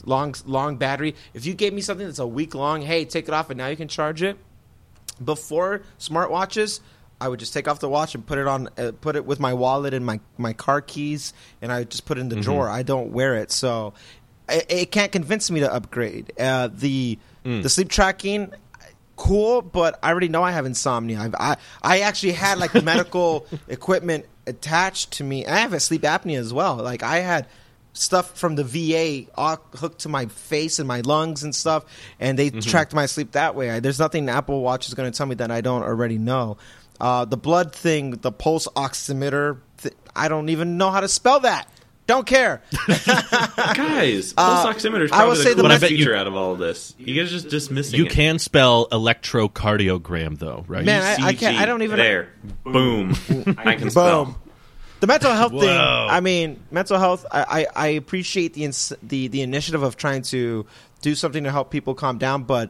long battery. If you gave me something that's a week long, hey, take it off and now you can charge it. Before smartwatches, I would just take off the watch and put it with my wallet and my car keys, and I just put it in the drawer. I don't wear it, so it can't convince me to upgrade. The sleep tracking, cool, but I already know I have insomnia. I actually had like medical equipment attached to me. I have a sleep apnea as well. Like I had stuff from the VA hooked to my face and my lungs and stuff, and they tracked my sleep that way. There's nothing Apple Watch is going to tell me that I don't already know. The blood thing, the pulse oximeter, I don't even know how to spell that. Don't care. Guys, pulse oximeter is probably the coolest feature out of all of this. You guys are just dismissing it. You can spell electrocardiogram, though, right? Man, I can't. I don't even. There. Boom. I can spell. The mental health thing, I mean, mental health, I appreciate the initiative of trying to do something to help people calm down, but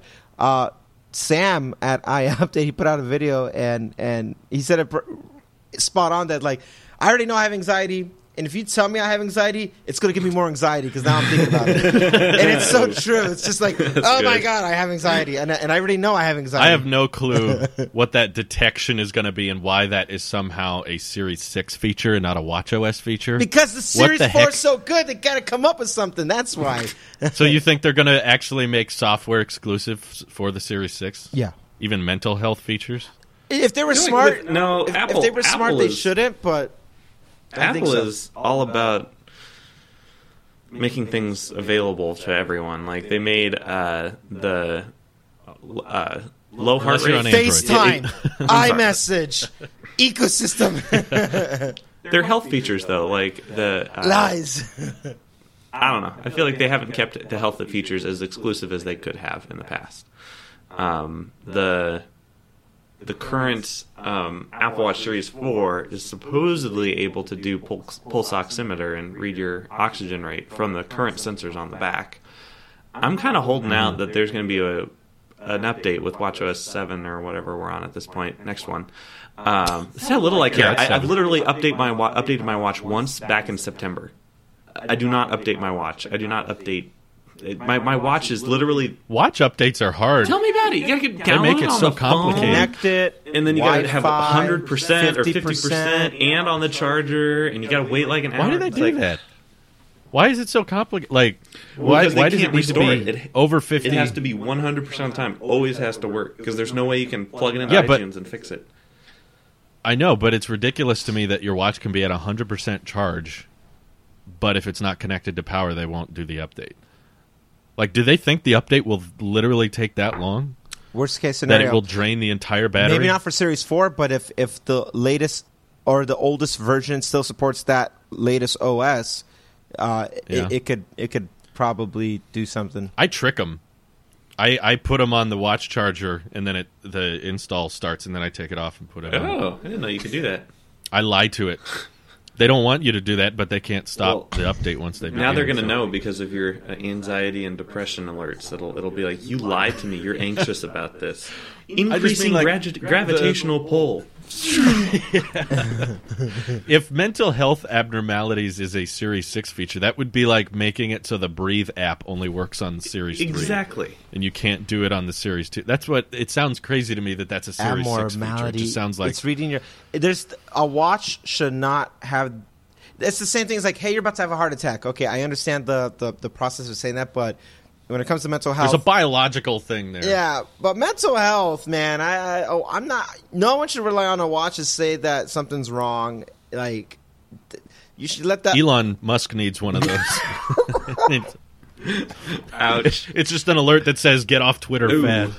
Sam at iUpdate, he put out a video, and he said it spot on that, like, I already know I have anxiety, and if you tell me I have anxiety, it's going to give me more anxiety because now I'm thinking about it. And it's so true. It's just like, my God, I have anxiety. And I already know I have anxiety. I have no clue what that detection is going to be and why that is somehow a Series 6 feature and not a WatchOS feature. Because the Series 4 is so good, they got to come up with something. That's why. So you think they're going to actually make software exclusive for the Series 6? Yeah. Even mental health features? If they were smart, if they were smart, they shouldn't, but... Apple is all about making things available to everyone. Like they made the low heart rate FaceTime, iMessage, ecosystem. They're health features though, like the lies. I don't know. I feel like they haven't kept the health features as exclusive as they could have in the past. The current Apple Watch Series 4 is supposedly able to do pulse oximeter and read your oxygen rate from the current sensors on the back. I'm kind of holding out that there's going to be an update with WatchOS 7 or whatever we're on at this point, next one. That's how little I care. I've literally updated my watch once back in September. I do not update my watch. I do not update... My watch is literally... Watch updates are hard. Tell me about it. You gotta get download They make it on so the complicated. Connect it, and then you gotta have Wi-Fi, 100% or 50% and on the charger, and you gotta wait like an hour. Why do they do that? Why is it so complicated? Like, why does it need to be over 50? It has to be 100% of the time. Always has to work because there's no way you can plug it into iTunes and fix it. I know, but it's ridiculous to me that your watch can be at 100% charge, but if it's not connected to power, they won't do the update. Like, do they think the update will literally take that long? Worst case scenario. That it will drain the entire battery? Maybe not for Series 4, but if the latest or the oldest version still supports that latest OS, it could probably do something. I trick them. I put them on the watch charger, and then the install starts, and then I take it off and put it on. Oh, I didn't know you could do that. I lie to it. They don't want you to do that, but they can't stop the update once they begin. Now they're going to know because of your anxiety and depression alerts. It'll be like, you lied to me. You're anxious about this. Increasing gravitational pull. If mental health abnormalities is a Series 6 feature, that would be like making it so the Breathe app only works on Series 3. Exactly. And you can't do it on the Series 2. That's what it sounds crazy to me that's a Series 6 feature. It just sounds like it's reading your. There's a watch should not have. It's the same thing as like, hey, you're about to have a heart attack. Okay, I understand the process of saying that, but when it comes to mental health, there's a biological thing there. Yeah, but mental health, man, I'm not. No one should rely on a watch to say that something's wrong. Like, you should let that. Elon Musk needs one of those. Ouch! It's just an alert that says "Get off Twitter, fast."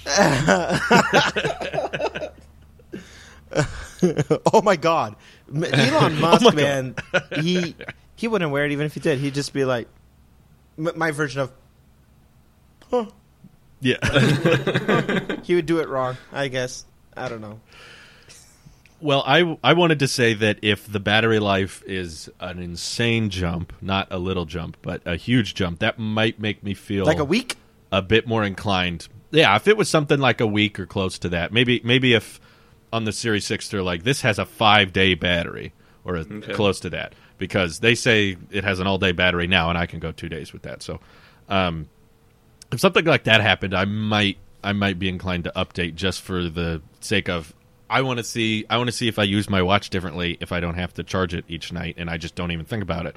Oh my God, Elon Musk, man, he wouldn't wear it even if he did. He'd just be like, my version of. Huh. Yeah. He would do it wrong, I guess. I don't know. Well, I wanted to say that if the battery life is an insane jump, not a little jump, but a huge jump, that might make me feel... Like a week? A bit more inclined. Yeah, if it was something like a week or close to that. Maybe if on the Series 6 they're like, this has a 5-day battery or close to that. because they say it has an all-day battery now, and I can go 2 days with that. So if something like that happened, I might be inclined to update just for the sake of I want to see if I use my watch differently if I don't have to charge it each night and I just don't even think about it.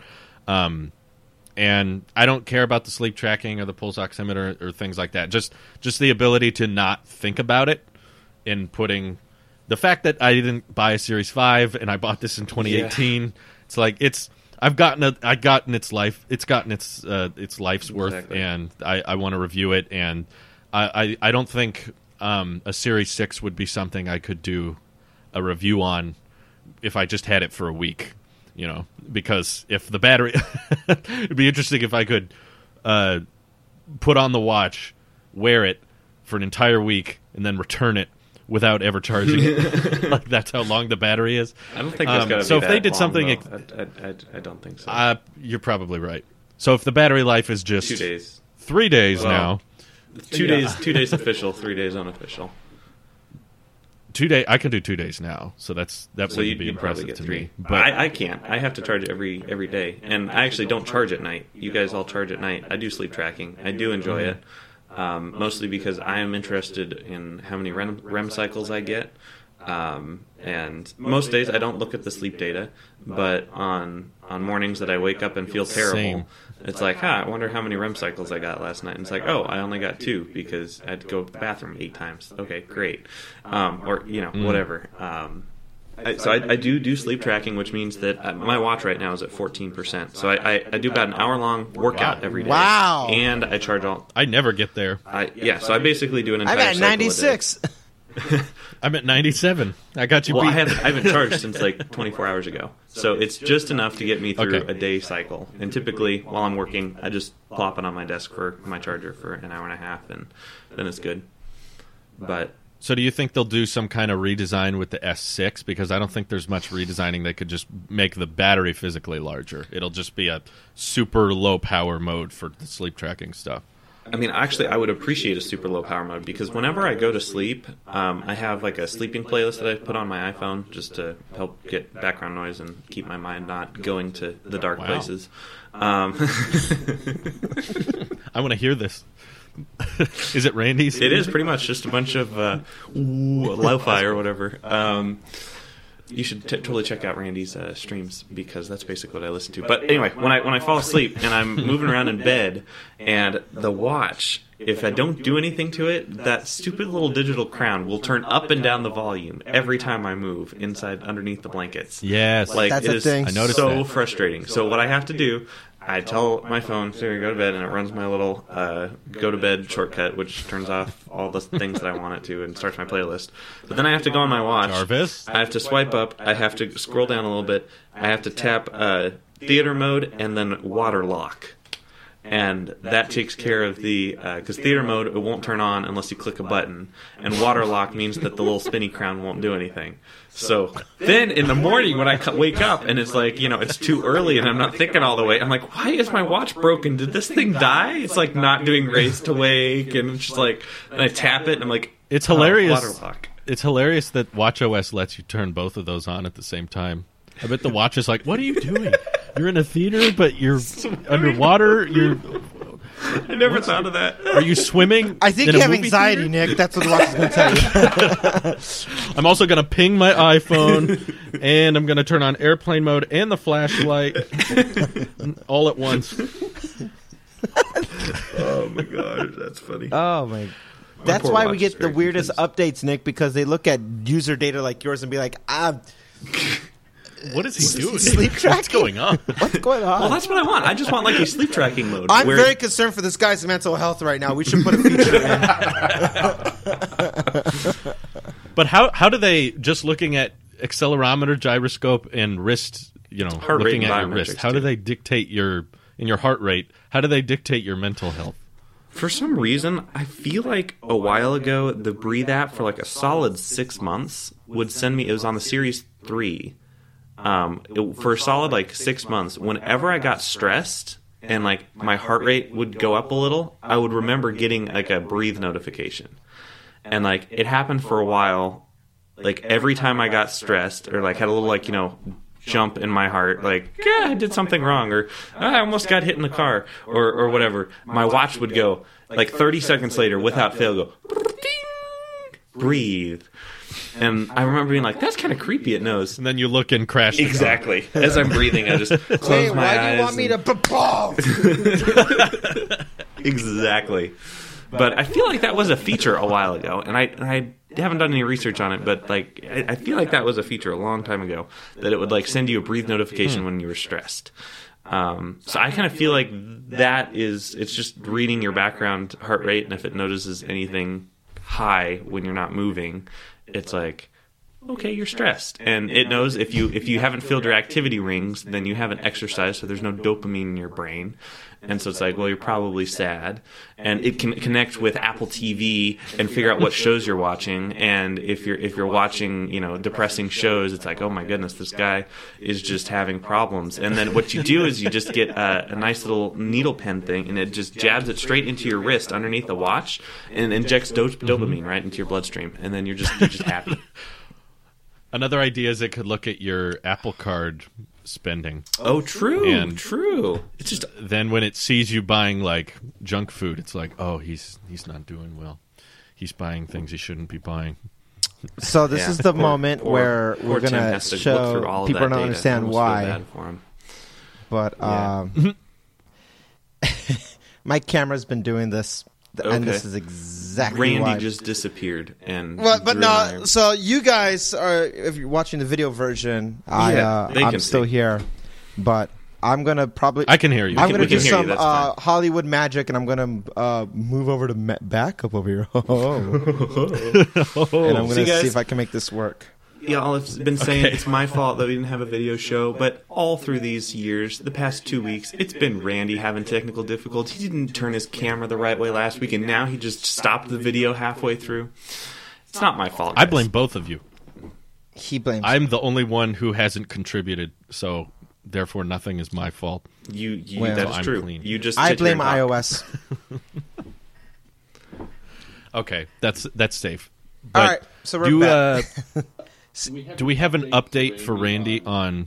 And I don't care about the sleep tracking or the pulse oximeter or things like that. Just the ability to not think about it and putting the fact that I didn't buy a Series 5 and I bought this in 2018. Yeah. It's like it's gotten its life's worth, exactly. And I want to review it, and I don't think a Series 6 would be something I could do a review on if I just had it for a week, because if the battery it'd be interesting if I could put on the watch, wear it for an entire week, and then return it without ever charging it. Like that's how long the battery is. I don't think that's going to be so if that they did long, something, I don't think so. You're probably right. So if the battery life is just 2 days, 3 days now, 2 days, 2 days official, 3 days unofficial. 2 day, I can do 2 days now, so that would be impressive to me. But I can't. I have to charge it every day, and I actually don't charge at night. You guys all charge at night. I do sleep tracking. I do enjoy it. Mostly because I am interested in how many REM cycles I get. And most days I don't look at the sleep data, but on mornings that I wake up and feel terrible, it's like, I wonder how many REM cycles I got last night. And it's like, I only got 2 because I had to go to the bathroom 8 times. Okay, great. Whatever. So I do sleep tracking, which means that my watch right now is at 14%. So I do about an hour-long workout every day. Wow. And I charge all... I never get there. So I basically do an entire cycle a day. I'm at 96. I'm at 97. I got you beat. I haven't charged since like 24 hours ago. So it's just enough to get me through a day cycle. And typically, while I'm working, I just plop it on my desk for my charger for an hour and a half, and then it's good. But... So do you think they'll do some kind of redesign with the S6? Because I don't think there's much redesigning that could just make the battery physically larger. It'll just be a super low power mode for the sleep tracking stuff. I mean, actually, I would appreciate a super low power mode because whenever I go to sleep, I have like a sleeping playlist that I put on my iPhone just to help get background noise and keep my mind not going to the dark places. I want to hear this. Is it Randy's? It is pretty much just a bunch of lo-fi or whatever. You should totally check out Randy's streams because that's basically what I listen to. But anyway, when I fall asleep and I'm moving around in bed and the watch, if I don't do anything to it, that stupid little digital crown will turn up and down the volume every time I move underneath the blankets. Yes, like that's it is thing. I noticed so that. frustrating. So what I have to do, I tell my phone, Siri, go to bed, and it runs my little go to bed shortcut, which turns off all the things that I want it to and starts my playlist. But then I have to go on my watch. Jarvis? I have to swipe up. I have to scroll down a little bit. I have to tap theater mode and then water lock. And that takes care of the because theater mode, it won't turn on unless you click a button, and water lock means that the little spinny crown won't do anything. So then in the morning when I wake up and it's like, it's too early and I'm not thinking all the way, I'm like, why is my watch broken? Did this thing die? It's like not doing race to wake, and it's just like, and I tap it and I'm like, it's hilarious. Water lock. It's hilarious that WatchOS lets you turn both of those on at the same time. I bet the watch is like, what are you doing? You're in a theater, but you're underwater. I never thought of that. Are you swimming? I think in you a have movie anxiety, theater? Nick. That's what the watch is going to tell you. I'm also going to ping my iPhone, and I'm going to turn on airplane mode and the flashlight all at once. Oh my gosh, that's funny. Oh my. That's why we get the weirdest updates, Nick, because they look at user data like yours and be like, what is he doing? Sleep tracking? What's going on? What's going on? Well, that's what I want. I just want like a sleep tracking mode. I'm very concerned for this guy's mental health right now. We should put a feature in. But how do they, just looking at accelerometer, gyroscope, and wrist, heart looking rate at your wrist, how do they dictate your heart rate? How do they dictate your mental health? For some reason, I feel like a while ago, the Breathe app for like a solid 6 months would send me, it was on the Series 3, for a solid 6 months, whenever I got stressed and my heart rate would go up a little, I would remember getting a breathe notification. And it happened for a while, every time I got stressed or had a little jump in my heart, like, yeah, I did something wrong, or I almost got hit in the car, or whatever, my watch would go, like 30 seconds later, without fail, go, ding, breathe. And I remember being like, that's kind of creepy, it knows. And then you look and crash. Exactly. As I'm breathing, I just close my eyes. Why do you want me to propose? Exactly. But I feel like that was a feature a while ago, and I haven't done any research on it, but like I feel like that was a feature a long time ago, that it would like send you a breathe notification when you were stressed. So I kind of feel like it's just reading your background heart rate, and if it notices anything high when you're not moving, it's like, okay, you're stressed. And it knows if you haven't filled your activity rings, then you haven't exercised, so there's no dopamine in your brain. And so it's like, well, you're probably sad. And it can connect with Apple TV and figure out what shows you're watching. And if you're watching, depressing shows, it's like, oh my goodness, this guy is just having problems. And then what you do is you just get a nice little needle pen thing, and it just jabs it straight into your wrist underneath the watch and injects dopamine right into your bloodstream. And then you're just happy. Another idea is it could look at your Apple Card spending. Oh, true. And true. It's just then when it sees you buying like junk food, it's like, oh, he's not doing well. He's buying things he shouldn't be buying. So this is the moment where we're Tim going to has to look show through all of people that don't data. understand I almost feel why. bad for him. But my camera's been doing this, and this is exactly Randy why. just disappeared, and But Drew and no. I- So you guys are, if you're watching the video version, they I'm can still see. here, but I'm gonna probably. I can hear you. I'm We gonna can do hear you, some that's fine. Hollywood magic, and I'm gonna move over to back up over here, and I'm See, gonna guys? see if I can make this work. Y'all have been saying it's my fault that we didn't have a video show, but all through these years, the past 2 weeks, it's been Randy having technical difficulties. He didn't turn his camera the right way last week, and now he just stopped the video halfway through. It's not my fault, I guys. blame both of you. He blames. I'm the only one who hasn't contributed, so therefore nothing is my fault. You Well, that is I'm true. clean. You just I sit here blame and talk. iOS. Okay, that's safe. All But right, so we're back. do we have an update for Randy on?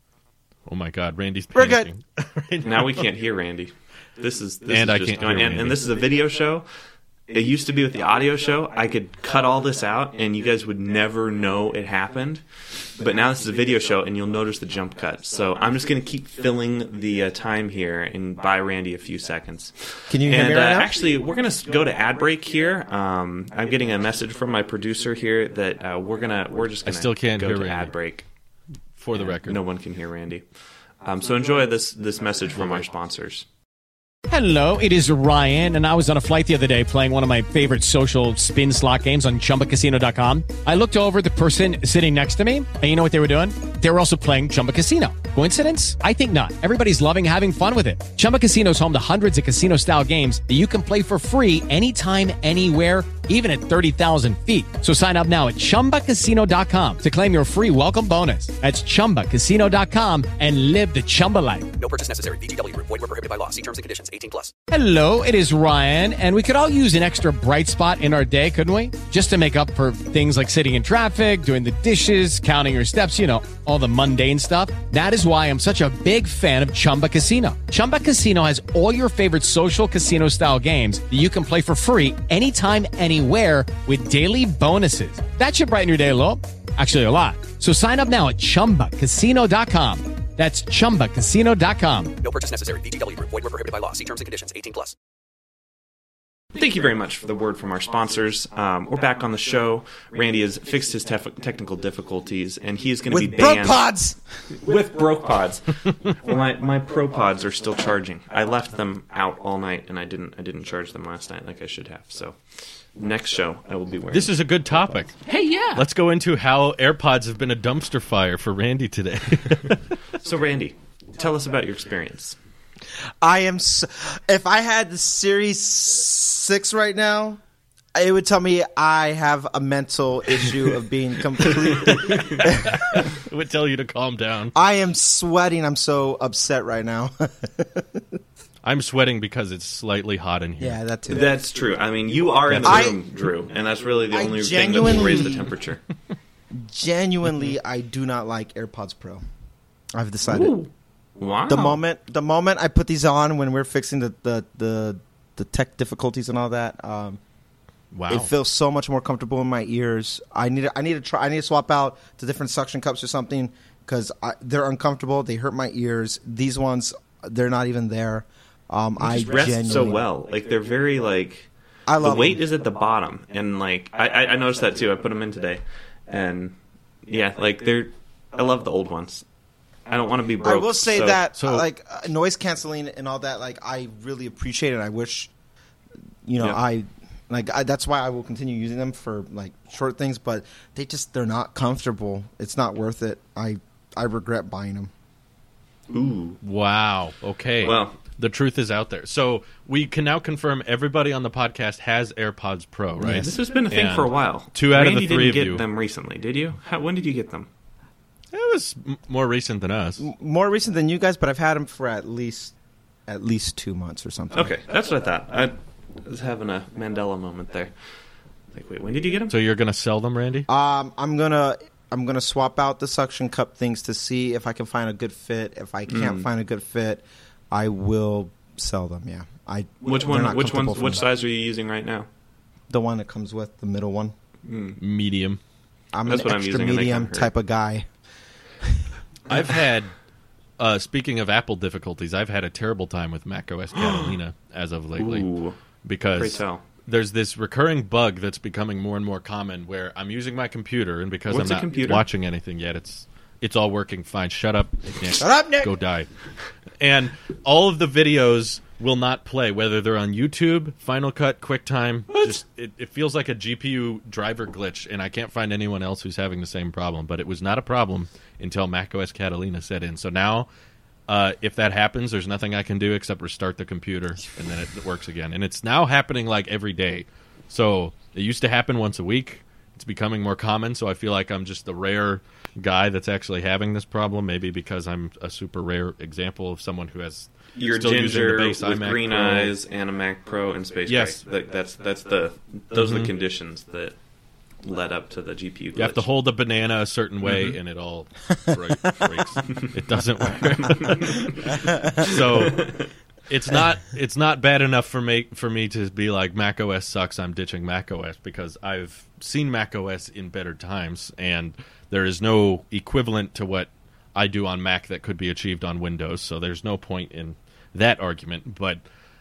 Oh my God, Randy's We're panicking. Now we can't hear Randy. This is And I just can't going, hear and Randy. this is a video show. It used to be with the audio show. I could cut all this out, and you guys would never know it happened. But now this is a video show, and you'll notice the jump cut. So I'm just going to keep filling the time here and buy Randy a few seconds. Can you hear me right now? Actually, we're going to go to ad break here. I'm getting a message from my producer here that we're just going to still can't go hear to Randy. ad break. For the record, No one can hear Randy. So enjoy this message from our sponsors. Hello, it is Ryan, and I was on a flight the other day playing one of my favorite social spin slot games on ChumbaCasino.com. I looked over at the person sitting next to me, and you know what they were doing? They were also playing Chumba Casino. Coincidence? I think not. Everybody's loving having fun with it. Chumba Casino is home to hundreds of casino-style games that you can play for free anytime, anywhere, even at 30,000 feet. So sign up now at ChumbaCasino.com to claim your free welcome bonus. That's ChumbaCasino.com and live the Chumba life. No purchase necessary. VGW Group. Void where prohibited by law. See terms and conditions. 18+. Hello, it is Ryan, and we could all use an extra bright spot in our day, couldn't we? Just to make up for things like sitting in traffic, doing the dishes, counting your steps, all the mundane stuff. That is why I'm such a big fan of Chumba Casino. Chumba Casino has all your favorite social casino-style games that you can play for free anytime, anywhere with daily bonuses. That should brighten your day a little. Actually, a lot. So sign up now at ChumbaCasino.com. That's ChumbaCasino.com. No purchase necessary. VGW Group. Void where prohibited by law. See terms and conditions. 18+. Thank you very much for the word from our sponsors. We're back on the show. Randy has fixed his technical difficulties, and he is going to be With broke banned pods. with broke pods. Well, my Pro pods are still charging. I left them out all night, and I didn't charge them last night like I should have. So next show I will be wearing. this is a good topic. Hey, yeah. Let's go into how AirPods have been a dumpster fire for Randy today. So Randy, tell us about your experience. I am. If I had the Series 6 right now, it would tell me I have a mental issue of being completely. It would tell you to calm down. I am sweating. I'm so upset right now. I'm sweating because it's slightly hot in here. Yeah, that too. That's true. I mean, you are in the room, Drew, and that's really the I only thing that will raise the genuinely- temperature. Genuinely, I do not like AirPods Pro. I've decided. Ooh. Wow. The moment I put these on when we're fixing the tech difficulties and all that, Wow. it feels so much more comfortable in my ears. I need to swap out the different suction cups or something because they're uncomfortable. They hurt my ears. These ones, they're not even there. I rest so well. Like they're very like. I love the weight them. is at the bottom, and like I noticed that too. I put them in today, and yeah, like I love the old ones. I don't want to be broke. I will say so- that like noise canceling and all that, like I really appreciate it. I wish, Yeah. that's why I will continue using them for like short things, but they're not comfortable. It's not worth it. I regret buying them. Ooh. Wow. Okay. Well, the truth is out there. So we can now confirm everybody on the podcast has AirPods Pro, right? this has been a thing And for a while. 2 out Randy of the 3 didn't of get you. them recently, did you? When did you get them? It was more recent than us. More recent than you guys, but I've had them for at least 2 months or something. Okay, that's what I thought. I was having a Mandela moment there. Like, wait, when did you get them? So you're going to sell them, Randy? I'm gonna swap out the suction cup things to see if I can find a good fit. If I can't find a good fit, I will sell them. Yeah. Which size are you using right now? The one that comes with the middle one. Medium. I'm That's an what I'm extra using, and they medium kinda hurt. type of guy. I've had, speaking of Apple difficulties, I've had a terrible time with macOS Catalina as of lately. Ooh. Pray Because tell. there's this recurring bug that's becoming more and more common where I'm using my computer, and because What's a I'm not computer? watching anything yet, it's all working fine. Shut up, Nick. Shut up, Nick! Go die. And all of the videos will not play, whether they're on YouTube, Final Cut, QuickTime. Just it feels like a GPU driver glitch, and I can't find anyone else who's having the same problem. But it was not a problem until macOS Catalina set in. So now, if that happens, there's nothing I can do except restart the computer, and then it works again. And it's now happening like every day. So it used to happen once a week. It's becoming more common, so I feel like I'm just the rare guy that's actually having this problem, maybe because I'm a super rare example of someone who has You're still using ginger the base with iMac green Pro. eyes and a Mac Pro and Space Yes. Gray. Those are the conditions that led up to the GPU glitch. You have to hold the banana a certain way, and it all breaks. It doesn't work. So it's not bad enough for me to be like macOS sucks. I'm ditching macOS because I've seen macOS in better times, and there is no equivalent to what I do on Mac that could be achieved on Windows. So there's no point in that argument. But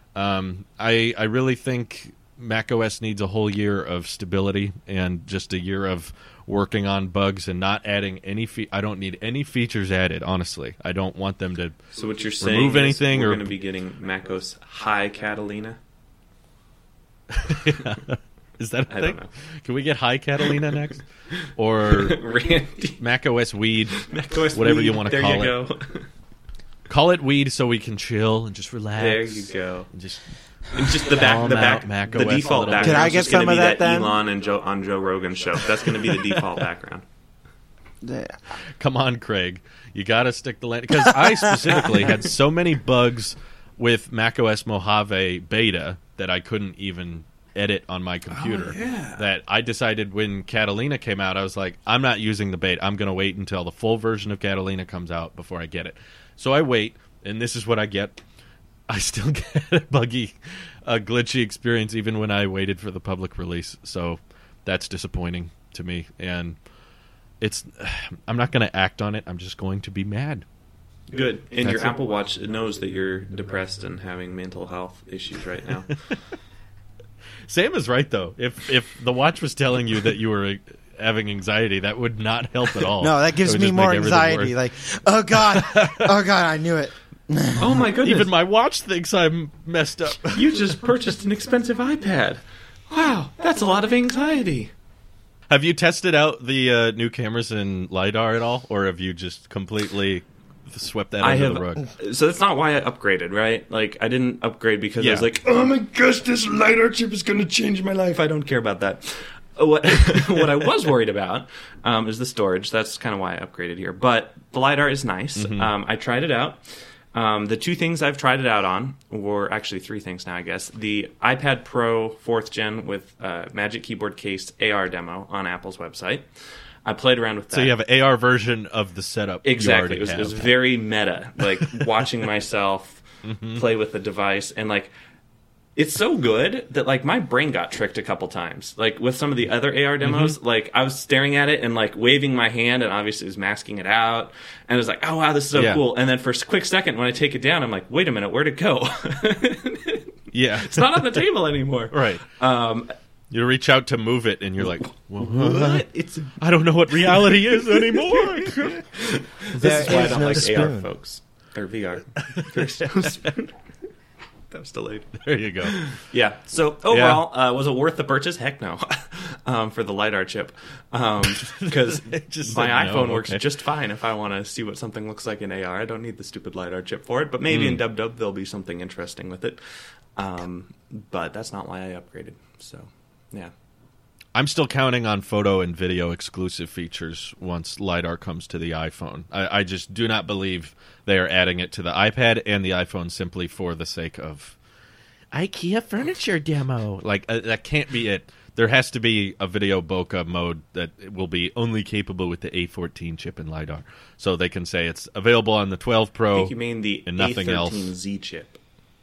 I really think macOS needs a whole year of stability and just a year of working on bugs and not adding any I don't need any features added, honestly. I don't want them to So what you're saying remove anything is we're or going to be getting macOS High Catalina? Is that a I thing? don't know. Can we get High Catalina next? Or Randy. macOS Weed, macOS whatever Weed. you want to There call you it. go. Call it Weed so we can chill and just relax. There you go. And just It's just the macOS a default little background. bit. Can I is get just gonna some of be that then? Elon and on Joe Rogan's show. That's going to be the default background. Come on, Craig. You got to stick the land. Because I specifically had so many bugs with macOS Mojave beta that I couldn't even edit on my computer. That I decided when Catalina came out, I was like, I'm not using the beta. I'm going to wait until the full version of Catalina comes out before I get it. So I wait, and this is what I get. I still get a buggy, glitchy experience even when I waited for the public release. So that's disappointing to me. And I'm not going to act on it. I'm just going to be mad. Good. And That's your it. Apple Watch knows that you're depressed and having mental health issues right now. Sam is right, though. If the watch was telling you that you were having anxiety, that would not help at all. No, that gives It would me just more make everything anxiety. worse. Like, oh god, I knew it. Oh my goodness. Even my watch thinks I'm messed up. You just purchased an expensive iPad. Wow, that's a lot of anxiety. Have you tested out the new cameras in LiDAR at all? Or have you just completely swept that under the rug? So that's not why I upgraded, right? Like, I didn't upgrade because I Yeah. was like, oh my gosh, this LiDAR chip is going to change my life. I don't care about that. What I was worried about is the storage. That's kind of why I upgraded here. But the LiDAR is nice. I tried it out. The two things I've tried it out on, or actually three things now, I guess. The iPad Pro 4th Gen with Magic Keyboard Case AR demo on Apple's website. I played around with that. So you have an AR version of the setup. Exactly. You It already was have. very meta, like watching myself play with the device, and like it's so good that like my brain got tricked a couple times. Like with some of the other AR demos, like I was staring at it and like waving my hand, and obviously it was masking it out, and it was like, oh wow, this is so cool. And then for a quick second, when I take it down, I'm like, wait a minute, where'd it go? Yeah, it's not on the table anymore. Right. You reach out to move it, and you're like, well, what? I don't know what reality is anymore. This is why I don't no like spoon. AR, folks. Or VR. There's no spoon. That was delayed. There you go. Yeah. So overall, was it worth the purchase? Heck no. For the LiDAR chip. Because my iPhone works just fine if I want to see what something looks like in AR. I don't need the stupid LiDAR chip for it. But maybe in Dub there'll be something interesting with it. But that's not why I upgraded. So, yeah. I'm still counting on photo and video exclusive features once LiDAR comes to the iPhone. I just do not believe they are adding it to the iPad and the iPhone simply for the sake of IKEA furniture demo. Like, that can't be it. There has to be a video bokeh mode that will be only capable with the A14 chip and LiDAR. So they can say it's available on the 12 Pro I think you mean the and nothing else. A13Z chip.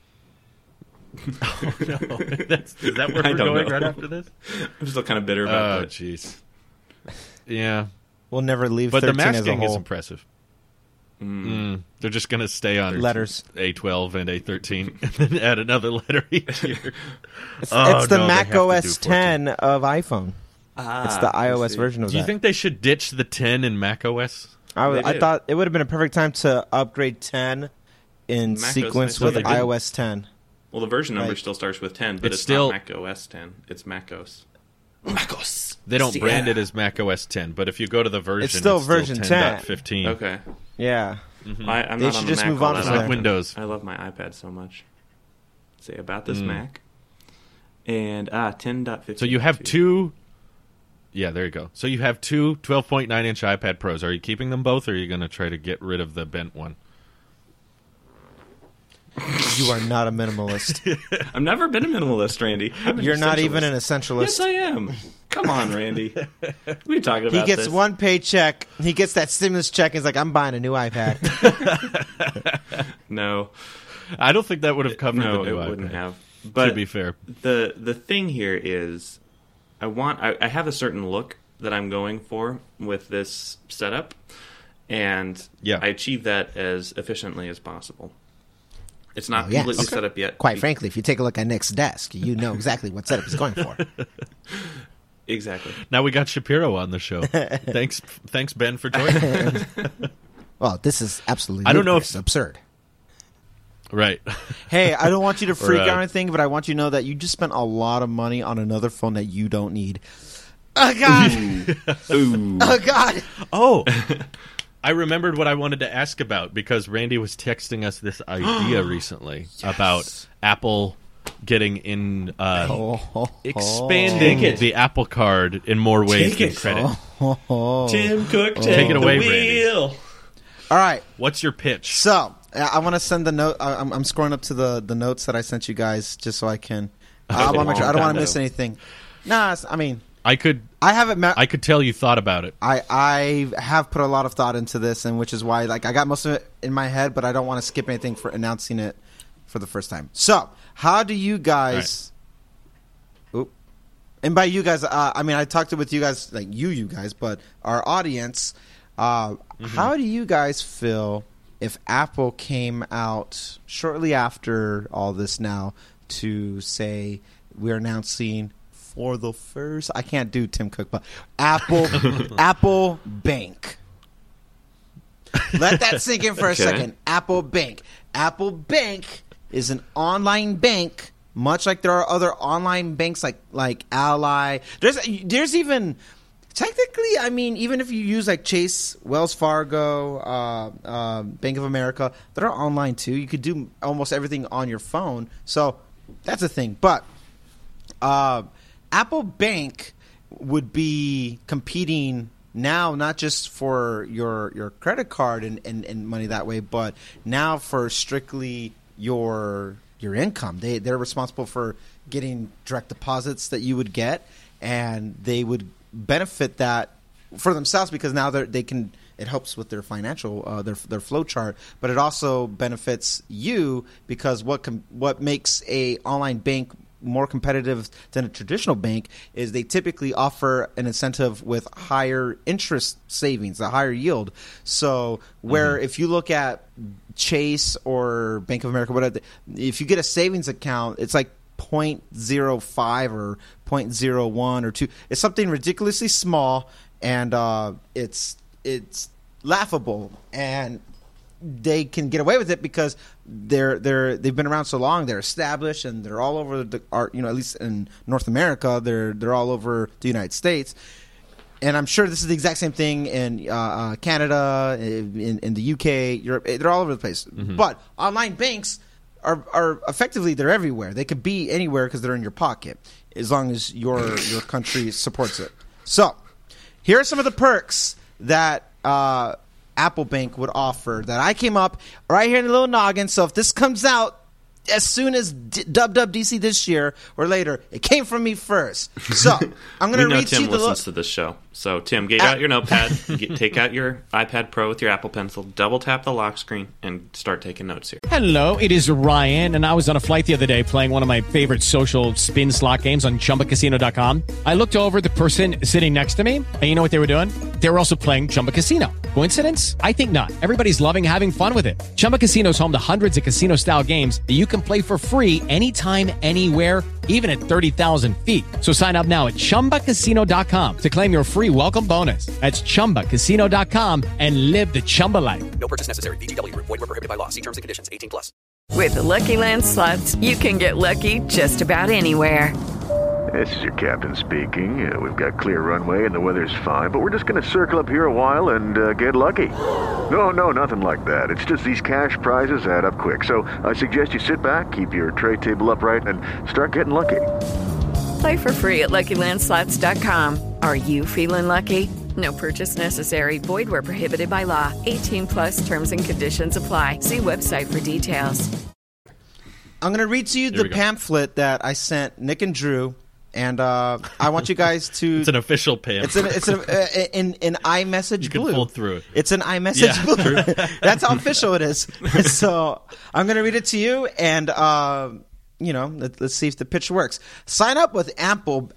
Oh, no. Is that where we're going right after this? I'm still kind of bitter about Oh, that. jeez. Yeah. We'll never leave But 13 the as a masking is whole. impressive. They're just going to stay on letters A12 and A13 and then add another letter each year. It's the they Mac have to do OS 10 of iPhone. It's the iOS version of Do you that. think they should ditch the 10 in Mac OS? I thought it would have been a perfect time to upgrade 10 in Mac OS sequence nice. with No, they didn't. iOS 10. Well, the version number Like- still starts with 10, but It's it's still- not Mac OS 10. It's Mac OS. Mac OS. They don't brand it as Mac OS 10, but if you go to the version, It's still version 10. 10.15. Okay. Yeah. I'm They not should on the just Mac move all on that from often. there. Windows. I love my iPad so much. Say about this Mac. And 10.15. So you have two... Yeah, there you go. So you have two 12.9-inch iPad Pros. Are you keeping them both, or are you going to try to get rid of the bent one? You are not a minimalist. I've never been a minimalist, Randy. I'm an You're not even an essentialist. essentialist. Yes, I am. Come on, Randy. We talking about He gets this. one paycheck. He gets that stimulus check. And he's like, I'm buying a new iPad. No. I don't think that would have covered No, the new it iPad. wouldn't have. But to be fair. The thing here is I have a certain look that I'm going for with this setup, and I achieve that as efficiently as possible. It's not completely set up yet. Quite frankly, if you take a look at Nick's desk, you know exactly what setup he's going for. Exactly. Now we got Shapiro on the show. Thanks, Ben, for joining. Well, this is absolutely I don't know if it's absurd. Right. Hey, I don't want you to freak Or, out or anything, but I want you to know that you just spent a lot of money on another phone that you don't need. Oh, God. Oh, God. Oh, I remembered what I wanted to ask about because Randy was texting us this idea recently about Apple getting in, expanding the Apple Card in more ways than credit. Tim Cook, Take it away, the wheel. Randy. All right. What's your pitch? So, I want to send the note. I'm scrolling up to the notes that I sent you guys just so I can. I want to make sure. I don't want to miss anything. Nah, I mean, I could tell you thought about it. I have put a lot of thought into this, and which is why I got most of it in my head, but I don't want to skip anything for announcing it for the first time. So, how do you guys? Right. Oop, and by you guys, I mean I talked with you guys, like you guys, but our audience. How do you guys feel if Apple came out shortly after all this now to say we're announcing for the first, I can't do Tim Cook, but Apple Bank. Let that sink in for a second. Apple Bank. Apple Bank is an online bank, much like there are other online banks like Ally. There's even technically, I mean, even if you use like Chase, Wells Fargo, Bank of America, that are online too. You could do almost everything on your phone. So that's a thing. But Apple Bank would be competing now not just for your credit card and money that way, but now for strictly your income. They're responsible for getting direct deposits that you would get, and they would benefit that for themselves because now they can. It helps with their financial their flow chart, but it also benefits you because what makes a online bank more competitive than a traditional bank is they typically offer an incentive with higher interest savings, a higher yield. So where if you look at Chase or Bank of America, whatever, if you get a savings account, it's like 0.05 or 0.01 or 2. It's something ridiculously small, and it's laughable, and they can get away with it because they've been around so long, they're established, and they're all over at least in North America, they're all over the United States. And I'm sure this is the exact same thing in Canada, in the UK, Europe. They're all over the place. But online banks are effectively, they're everywhere. They could be anywhere because they're in your pocket as long as your country supports it. So here are some of the perks that Apple Bank would offer that I came up right here in the little noggin. So if this comes out as soon as WWDC this year or later, it came from me first. So I'm going to read Tim you the listens to this show. So Tim, get out your notepad, take out your iPad Pro with your Apple Pencil, double tap the lock screen, and start taking notes here. Hello, it is Ryan, and I was on a flight the other day playing one of my favorite social spin slot games on ChumbaCasino.com. I looked over at the person sitting next to me, and you know what they were doing? They were also playing Chumba Casino. Coincidence? I think not. Everybody's loving having fun with it. Chumba Casino is home to hundreds of casino-style games that you can play for free anytime, anywhere, even at 30,000 feet. So sign up now at ChumbaCasino.com to claim your free welcome bonus. That's ChumbaCasino.com and live the Chumba life. No purchase necessary. VGW. Void were prohibited by law. See terms and conditions. 18+. With the Lucky Land Slots, you can get lucky just about anywhere. This is your captain speaking. We've got clear runway and the weather's fine, but we're just going to circle up here a while and get lucky. No, nothing like that. It's just these cash prizes add up quick. So I suggest you sit back, keep your tray table upright, and start getting lucky. Play for free at LuckyLandSlots.com. Are you feeling lucky? No purchase necessary. Void where prohibited by law. 18+ terms and conditions apply. See website for details. I'm going to read to you the pamphlet that I sent Nick and Drew. And I want you guys to. It's an official pamphlet. It's in iMessage you Blue. You can pull through it. It's an iMessage Blue. That's how official it is. So I'm going to read it to you, and let's see if the pitch works. Sign up with Apple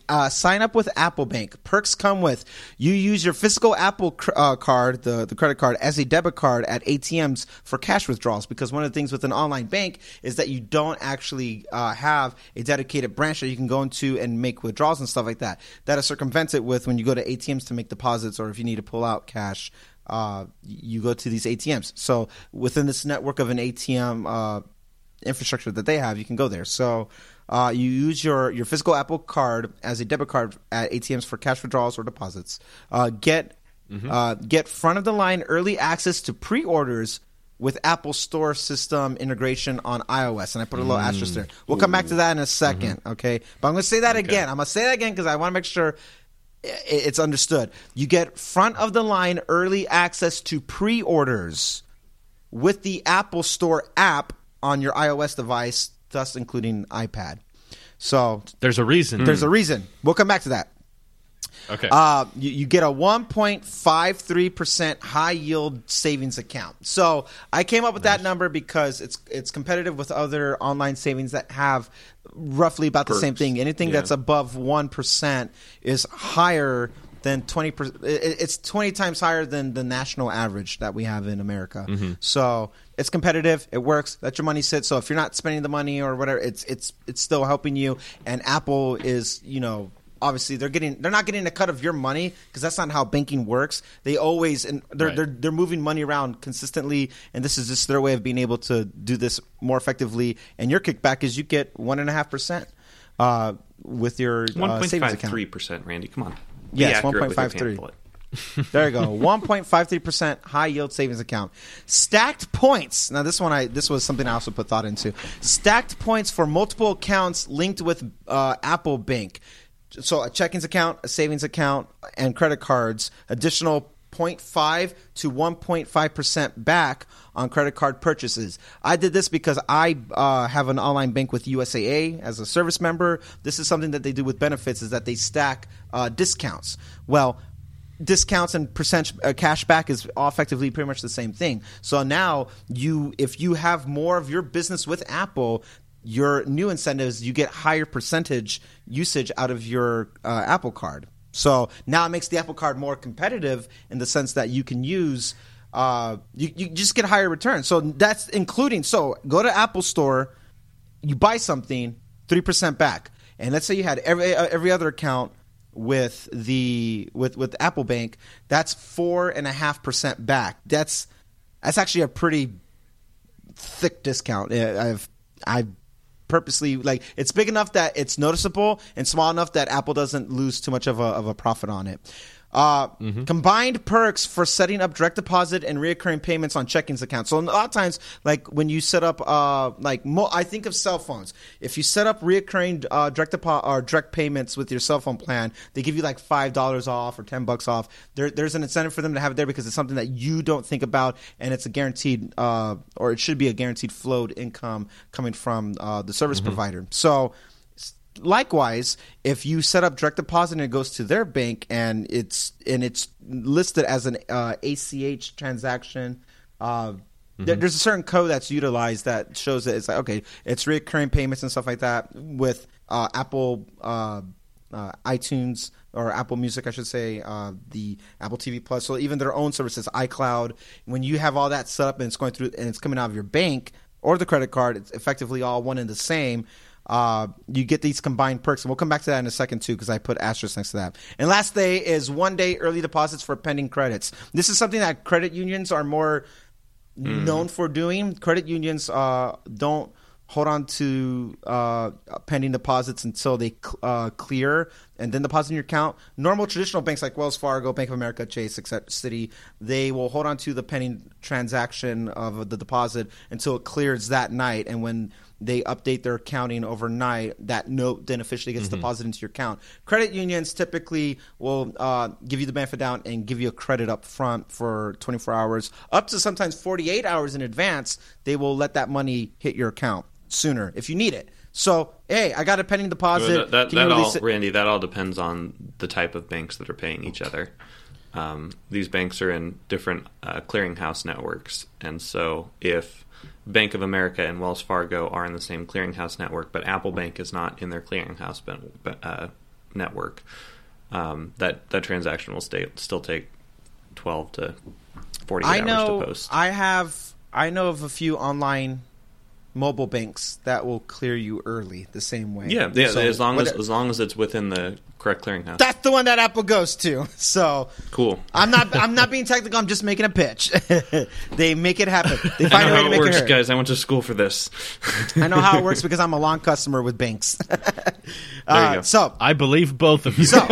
Bank. Perks come with you use your physical Apple card, the credit card, as a debit card at ATMs for cash withdrawals. Because one of the things with an online bank is that you don't actually have a dedicated branch that you can go into and make withdrawals and stuff like that. That circumvents it with when you go to ATMs to make deposits, or if you need to pull out cash, you go to these ATMs. So within this network of an ATM infrastructure that they have, you can go there. So you use your physical Apple card as a debit card at ATMs for cash withdrawals or deposits. Get front of the line early access to pre-orders with Apple Store system integration on iOS. And I put a little asterisk there. We'll come back to that in a second, okay? But I'm going to say that again. I'm going to say that again because I want to make sure it's understood. You get front of the line early access to pre-orders with the Apple Store app on your iOS device, thus including iPad. So there's a reason. There's a reason. We'll come back to that. Okay. You get a 1.53% high yield savings account. So I came up with that number because it's competitive with other online savings that have roughly about the same thing. Anything that's above 1% is higher than 20%. It's 20 times higher than the national average that we have in America. So it's competitive. It works. Let your money sit. So if you're not spending the money or whatever, it's still helping you. And Apple is, obviously they're not getting a cut of your money because that's not how banking works. They always they're moving money around consistently, and this is just their way of being able to do this more effectively. And your kickback is you get 1.5% with your savings account. 1.53%, Randy. Come on. Yes, 1.53. There you go. 1.53% high yield savings account. Stacked points. Now this was something I also put thought into. Stacked points for multiple accounts linked with Apple Bank. So a checkings account, a savings account, and credit cards. Additional 0.5 to 1.5% back on credit card purchases. I did this because I have an online bank with USAA as a service member. This is something that they do with benefits, is that they stack discounts. Well, discounts and percent cash back is all effectively pretty much the same thing. So now if you have more of your business with Apple, your new incentives, you get higher percentage usage out of your Apple Card. So now it makes the Apple Card more competitive in the sense that you can use you just get higher returns. So that's including. So go to Apple Store, you buy something, 3% back, and let's say you had every other account with Apple Bank, that's 4.5% back. That's actually a pretty thick discount. I purposely, like, it's big enough that it's noticeable and small enough that Apple doesn't lose too much of a profit on it. Combined perks for setting up direct deposit and reoccurring payments on checkings accounts. So a lot of times, like when you set up, I think of cell phones. If you set up reoccurring direct deposit or direct payments with your cell phone plan, they give you like $5 off or $10 off. There's an incentive for them to have it there because it's something that you don't think about, and it's a guaranteed, or it should be a guaranteed flowed income coming from the service provider. So. Likewise, if you set up direct deposit and it goes to their bank and it's listed as an ACH transaction, there's a certain code that's utilized that shows that it's like, okay, it's recurring payments and stuff like that with Apple iTunes or Apple Music, I should say, the Apple TV Plus. So even their own services, iCloud, when you have all that set up and it's going through and it's coming out of your bank or the credit card, it's effectively all one and the same. You get these combined perks, and we'll come back to that in a second too because I put asterisks next to that. And last day is 1 day early deposits for pending credits. This is something that credit unions are more known for doing. Credit unions don't hold on to pending deposits until they clear and then deposit in your account. Normal traditional banks like Wells Fargo, Bank of America, Chase, Citi, they will hold on to the pending transaction of the deposit until it clears that night, and when they update their accounting overnight, that note then officially gets deposited into your account. Credit unions typically will give you the benefit down and give you a credit up front for 24 hours. Up to sometimes 48 hours in advance, they will let that money hit your account sooner if you need it. So, hey, I got a pending deposit. Randy, that all depends on the type of banks that are paying each other. These banks are in different clearinghouse networks, and so if Bank of America and Wells Fargo are in the same clearinghouse network, but Apple Bank is not in their clearinghouse network, that transaction will still take 12 to 48 hours to post. I know of a few online mobile banks that will clear you early the same way. Yeah. So as long as it's within the correct clearinghouse. That's the one that Apple goes to. So cool. I'm not being technical. I'm just making a pitch. They make it happen. They find a way to make it works, happen. guys. I went to school for this. I know how it works because I'm a long customer with banks. There you go. So I believe both of you. So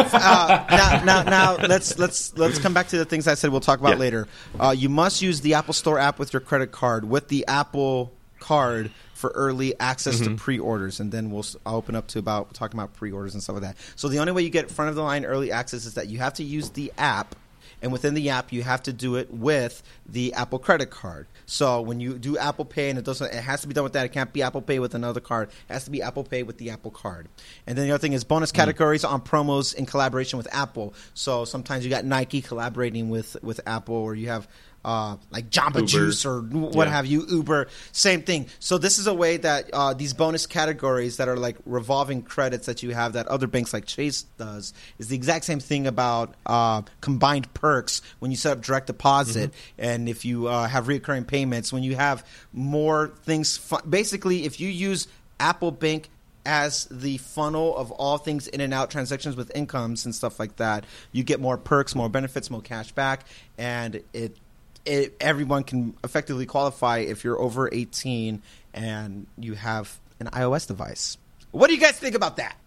now let's come back to the things I said we'll talk about later. You must use the Apple Store app with your credit card with the Apple Card for early access to pre-orders, and then I'll open up to talking about pre-orders and stuff like that. So the only way you get front of the line early access is that you have to use the app, and within the app you have to do it with the Apple credit card. So when you do Apple Pay, and it has to be done with that. It can't be Apple Pay with another card. It has to be Apple Pay with the Apple card. And then the other thing is bonus categories on promos in collaboration with Apple. So sometimes you got Nike collaborating with Apple, or you have like Jamba Uber. Juice or what have you, Uber, same thing. So this is a way that these bonus categories that are like revolving credits that you have that other banks like Chase does is the exact same thing about combined perks when you set up direct deposit and if you have recurring payments, when you have more things. Basically, if you use Apple Bank as the funnel of all things in and out transactions with incomes and stuff like that, you get more perks, more benefits, more cash back, and everyone can effectively qualify if you're over 18 and you have an iOS device. What do you guys think about that?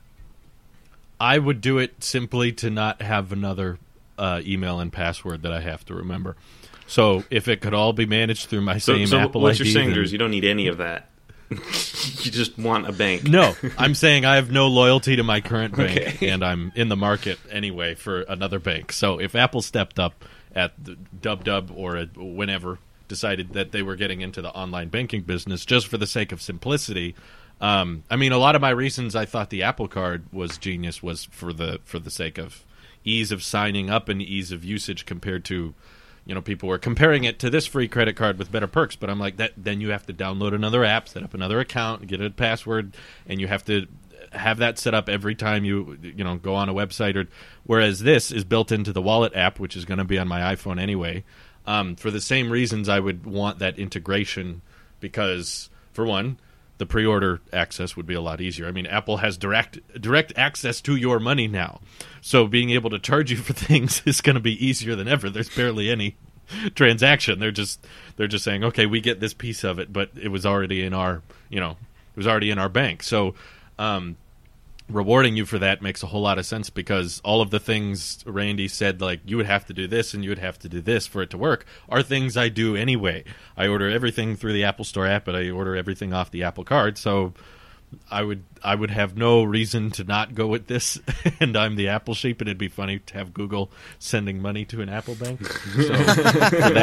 I would do it simply to not have another email and password that I have to remember. So if it could all be managed through my same Apple what ID. You're saying, Drew, is you don't need any of that. You just want a bank. No, I'm saying I have no loyalty to my current bank, and I'm in the market anyway for another bank. So if Apple stepped up at the Dub or whenever decided that they were getting into the online banking business just for the sake of simplicity, I mean, a lot of my reasons I thought the Apple Card was genius was for the sake of ease of signing up and ease of usage compared to, people were comparing it to this free credit card with better perks. But I'm like, then you have to download another app, set up another account, get a password, and you have to have that set up every time you go on a website. Whereas this is built into the Wallet app, which is going to be on my iPhone anyway. For the same reasons I would want that integration, because, for one, the pre-order access would be a lot easier. I mean, Apple has direct access to your money now. So being able to charge you for things is going to be easier than ever. There's barely any transaction. They're just saying, okay, we get this piece of it, but it was already in our, bank. So rewarding you for that makes a whole lot of sense, because all of the things Randy said, like you would have to do this and you would have to do this for it to work, are things I do anyway. I order everything through the Apple Store app, but I order everything off the Apple Card. So I would have no reason to not go with this, and I'm the Apple sheep, and it'd be funny to have Google sending money to an Apple bank. So for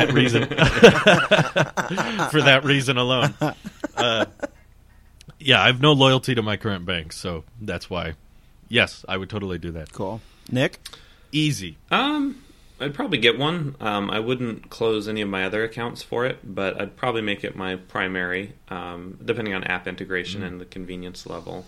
that reason alone. Yeah, I have no loyalty to my current bank, so that's why. Yes, I would totally do that. Cool. Nick? Easy. I'd probably get one. I wouldn't close any of my other accounts for it, but I'd probably make it my primary, depending on app integration and the convenience level.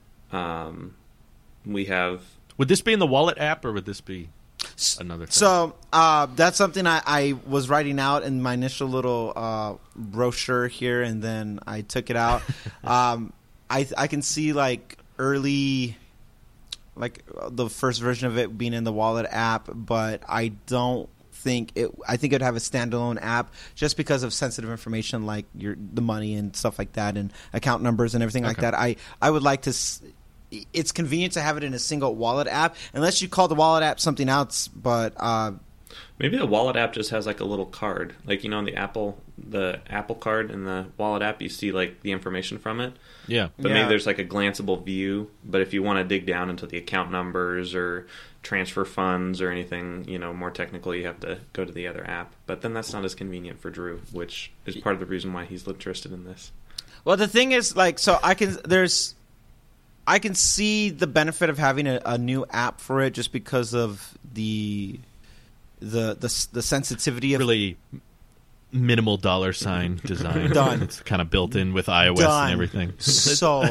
We have... Would this be in the Wallet app, or would this be another thing? So that's something I was writing out in my initial little brochure here, and then I took it out. I can see like early, like the first version of it being in the Wallet app, but I don't think it. I think it'd have a standalone app just because of sensitive information like the money and stuff like that, and account numbers and everything like that. I would like to. It's convenient to have it in a single Wallet app, unless you call the Wallet app something else. But maybe the Wallet app just has like a little card, like on the Apple card in the Wallet app, you see like the information from it. Yeah, but maybe there's like a glanceable view. But if you want to dig down into the account numbers or transfer funds or anything, more technical, you have to go to the other app. But then that's not as convenient for Drew, which is part of the reason why he's interested in this. Well, the thing is, like, so I can see the benefit of having a new app for it, just because of the sensitivity of really minimal $sign design. Done. It's kind of built in with iOS and everything. Sold.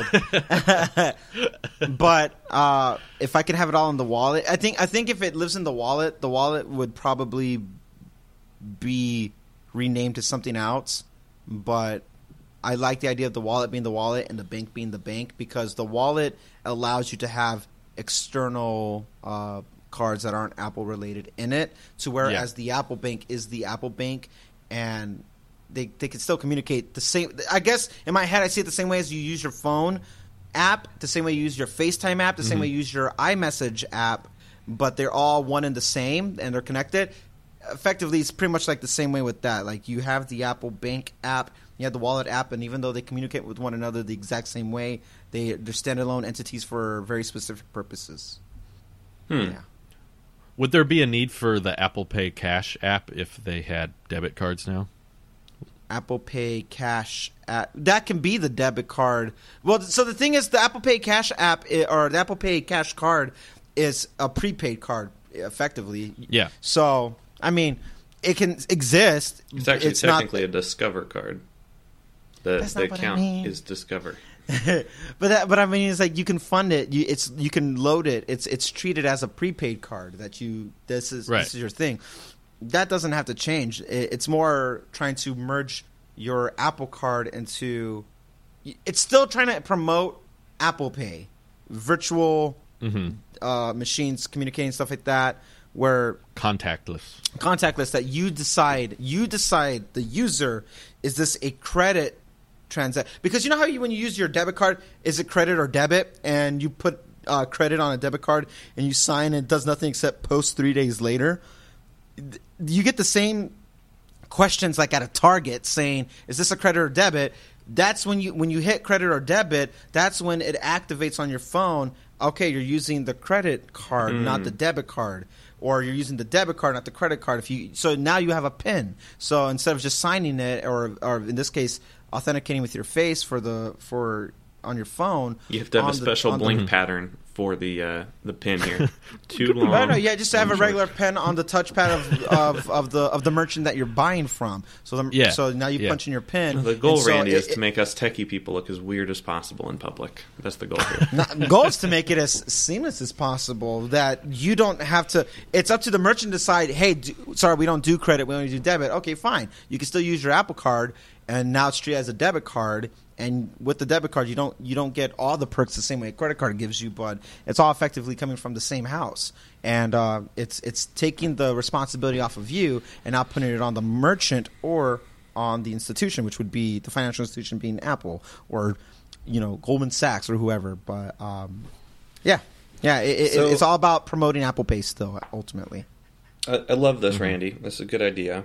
But if I can have it all in the Wallet, I think if it lives in the Wallet would probably be renamed to something else. But I like the idea of the Wallet being the Wallet and the bank being the bank, because the Wallet allows you to have external cards that aren't Apple related in it, to whereas the Apple Bank is the Apple Bank, and they can still communicate the same. I guess in my head I see it the same way as you use your phone app, the same way you use your FaceTime app, the same way you use your iMessage app, but they're all one and the same and they're connected. Effectively, it's pretty much like the same way with that. Like, you have the Apple Bank app, you have the Wallet app, and even though they communicate with one another the exact same way, they're standalone entities for very specific purposes. Yeah. Would there be a need for the Apple Pay Cash app if they had debit cards now? Apple Pay Cash app, that can be the debit card. Well, so the thing is, the Apple Pay Cash app, or the Apple Pay Cash card, is a prepaid card, effectively. Yeah. So, I mean, it can exist. It's actually technically a Discover card. The account is Discover. But I mean, it's like you can fund it. You can load it. It's treated as a prepaid card that this is your thing. That doesn't have to change. It's more trying to merge your Apple Card into. It's still trying to promote Apple Pay, virtual machines communicating, stuff like that, where contactless. That you decide the user, is this a credit transaction? Because you know how when you use your debit card, is it credit or debit, and you put credit on a debit card and you sign and it does nothing except post 3 days later. You get the same questions like at a Target saying, is this a credit or debit? That's when you hit credit or debit, that's when it activates on your phone. Okay, you're using the credit card, not the debit card. Or you're using the debit card, not the credit card. So now you have a PIN. So instead of just signing it, or in this case, authenticating with your face on your phone, you have to have a special blink pattern for the pin here. Too long. No, yeah, just have a regular pen on the touchpad of the merchant that you're buying from. So now you punch in your pin. The goal, Randy, is to make us techie people look as weird as possible in public. That's the goal here. The goal is to make it as seamless as possible, that you don't have to. It's up to the merchant to decide, hey, sorry, we don't do credit, we only do debit. Okay, fine. You can still use your Apple Card, and now it's treated as a debit card. And with the debit card, you don't get all the perks the same way a credit card gives you, but it's all effectively coming from the same house. And it's taking the responsibility off of you and not putting it on the merchant or on the institution, which would be the financial institution being Apple or Goldman Sachs or whoever. But it's all about promoting Apple Pay still, ultimately. I love this, Randy. This is a good idea.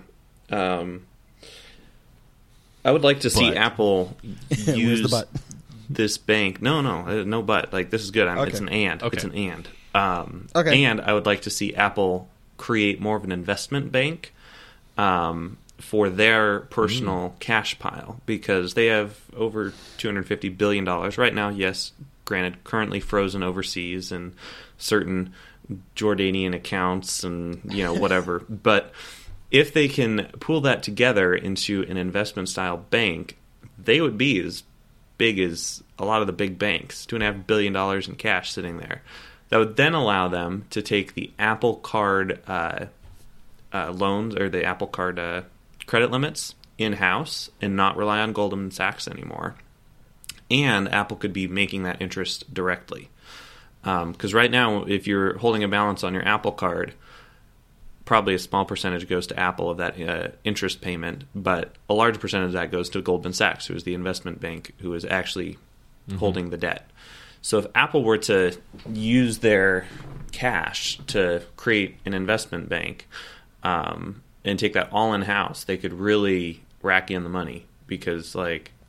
I would like to see Apple use this bank. No but. Like, this is good. It's an and. Okay. It's an and. And I would like to see Apple create more of an investment bank for their personal cash pile, because they have over $250 billion right now. Yes, granted, currently frozen overseas and certain Jordanian accounts and whatever. But if they can pool that together into an investment-style bank, they would be as big as a lot of the big banks, $2.5 billion in cash sitting there. That would then allow them to take the Apple Card loans or the Apple Card credit limits in-house and not rely on Goldman Sachs anymore. And Apple could be making that interest directly. Because right now, if you're holding a balance on your Apple Card, probably a small percentage goes to Apple of that interest payment, but a large percentage of that goes to Goldman Sachs, who is the investment bank who is actually holding the debt. So if Apple were to use their cash to create an investment bank and take that all in-house, they could really rack in the money, because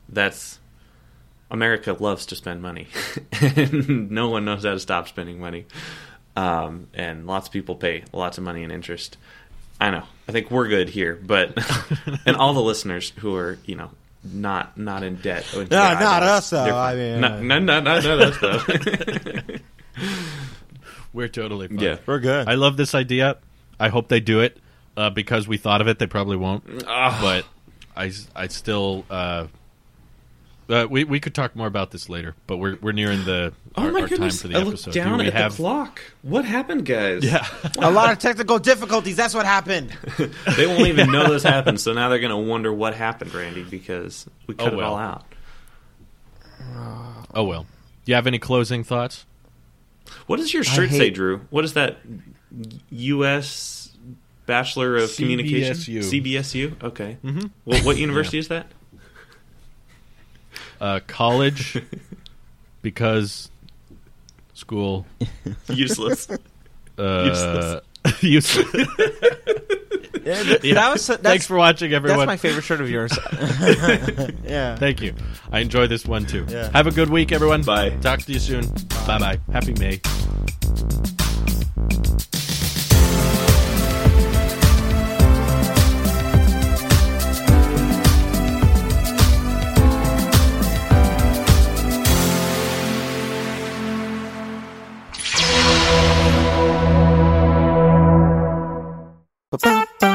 America loves to spend money, and no one knows how to stop spending money. And lots of people pay lots of money in interest. I know. I think we're good here, but and all the listeners who are not in debt. Not us though. I mean, not us though. We're totally fine. Yeah, we're good. I love this idea. I hope they do it because we thought of it. They probably won't, but I still. We could talk more about this later, but we're nearing our time for the episode. I looked down at the clock. What happened, guys? Yeah. A lot of technical difficulties. That's what happened. They won't even know this happened, so now they're going to wonder what happened, Randy, because we cut it all out. Oh, well. Do you have any closing thoughts? What does your shirt say, Drew? What is that? U.S. Bachelor of Communication? CBSU? Okay. Mm-hmm. What university is that? College, because school. Useless. Useless. Thanks for watching, everyone. That's my favorite shirt of yours. Yeah. Thank you. I enjoy this one, too. Yeah. Have a good week, everyone. Bye. Talk to you soon. Bye-bye. Happy May. Ba-ba-ba.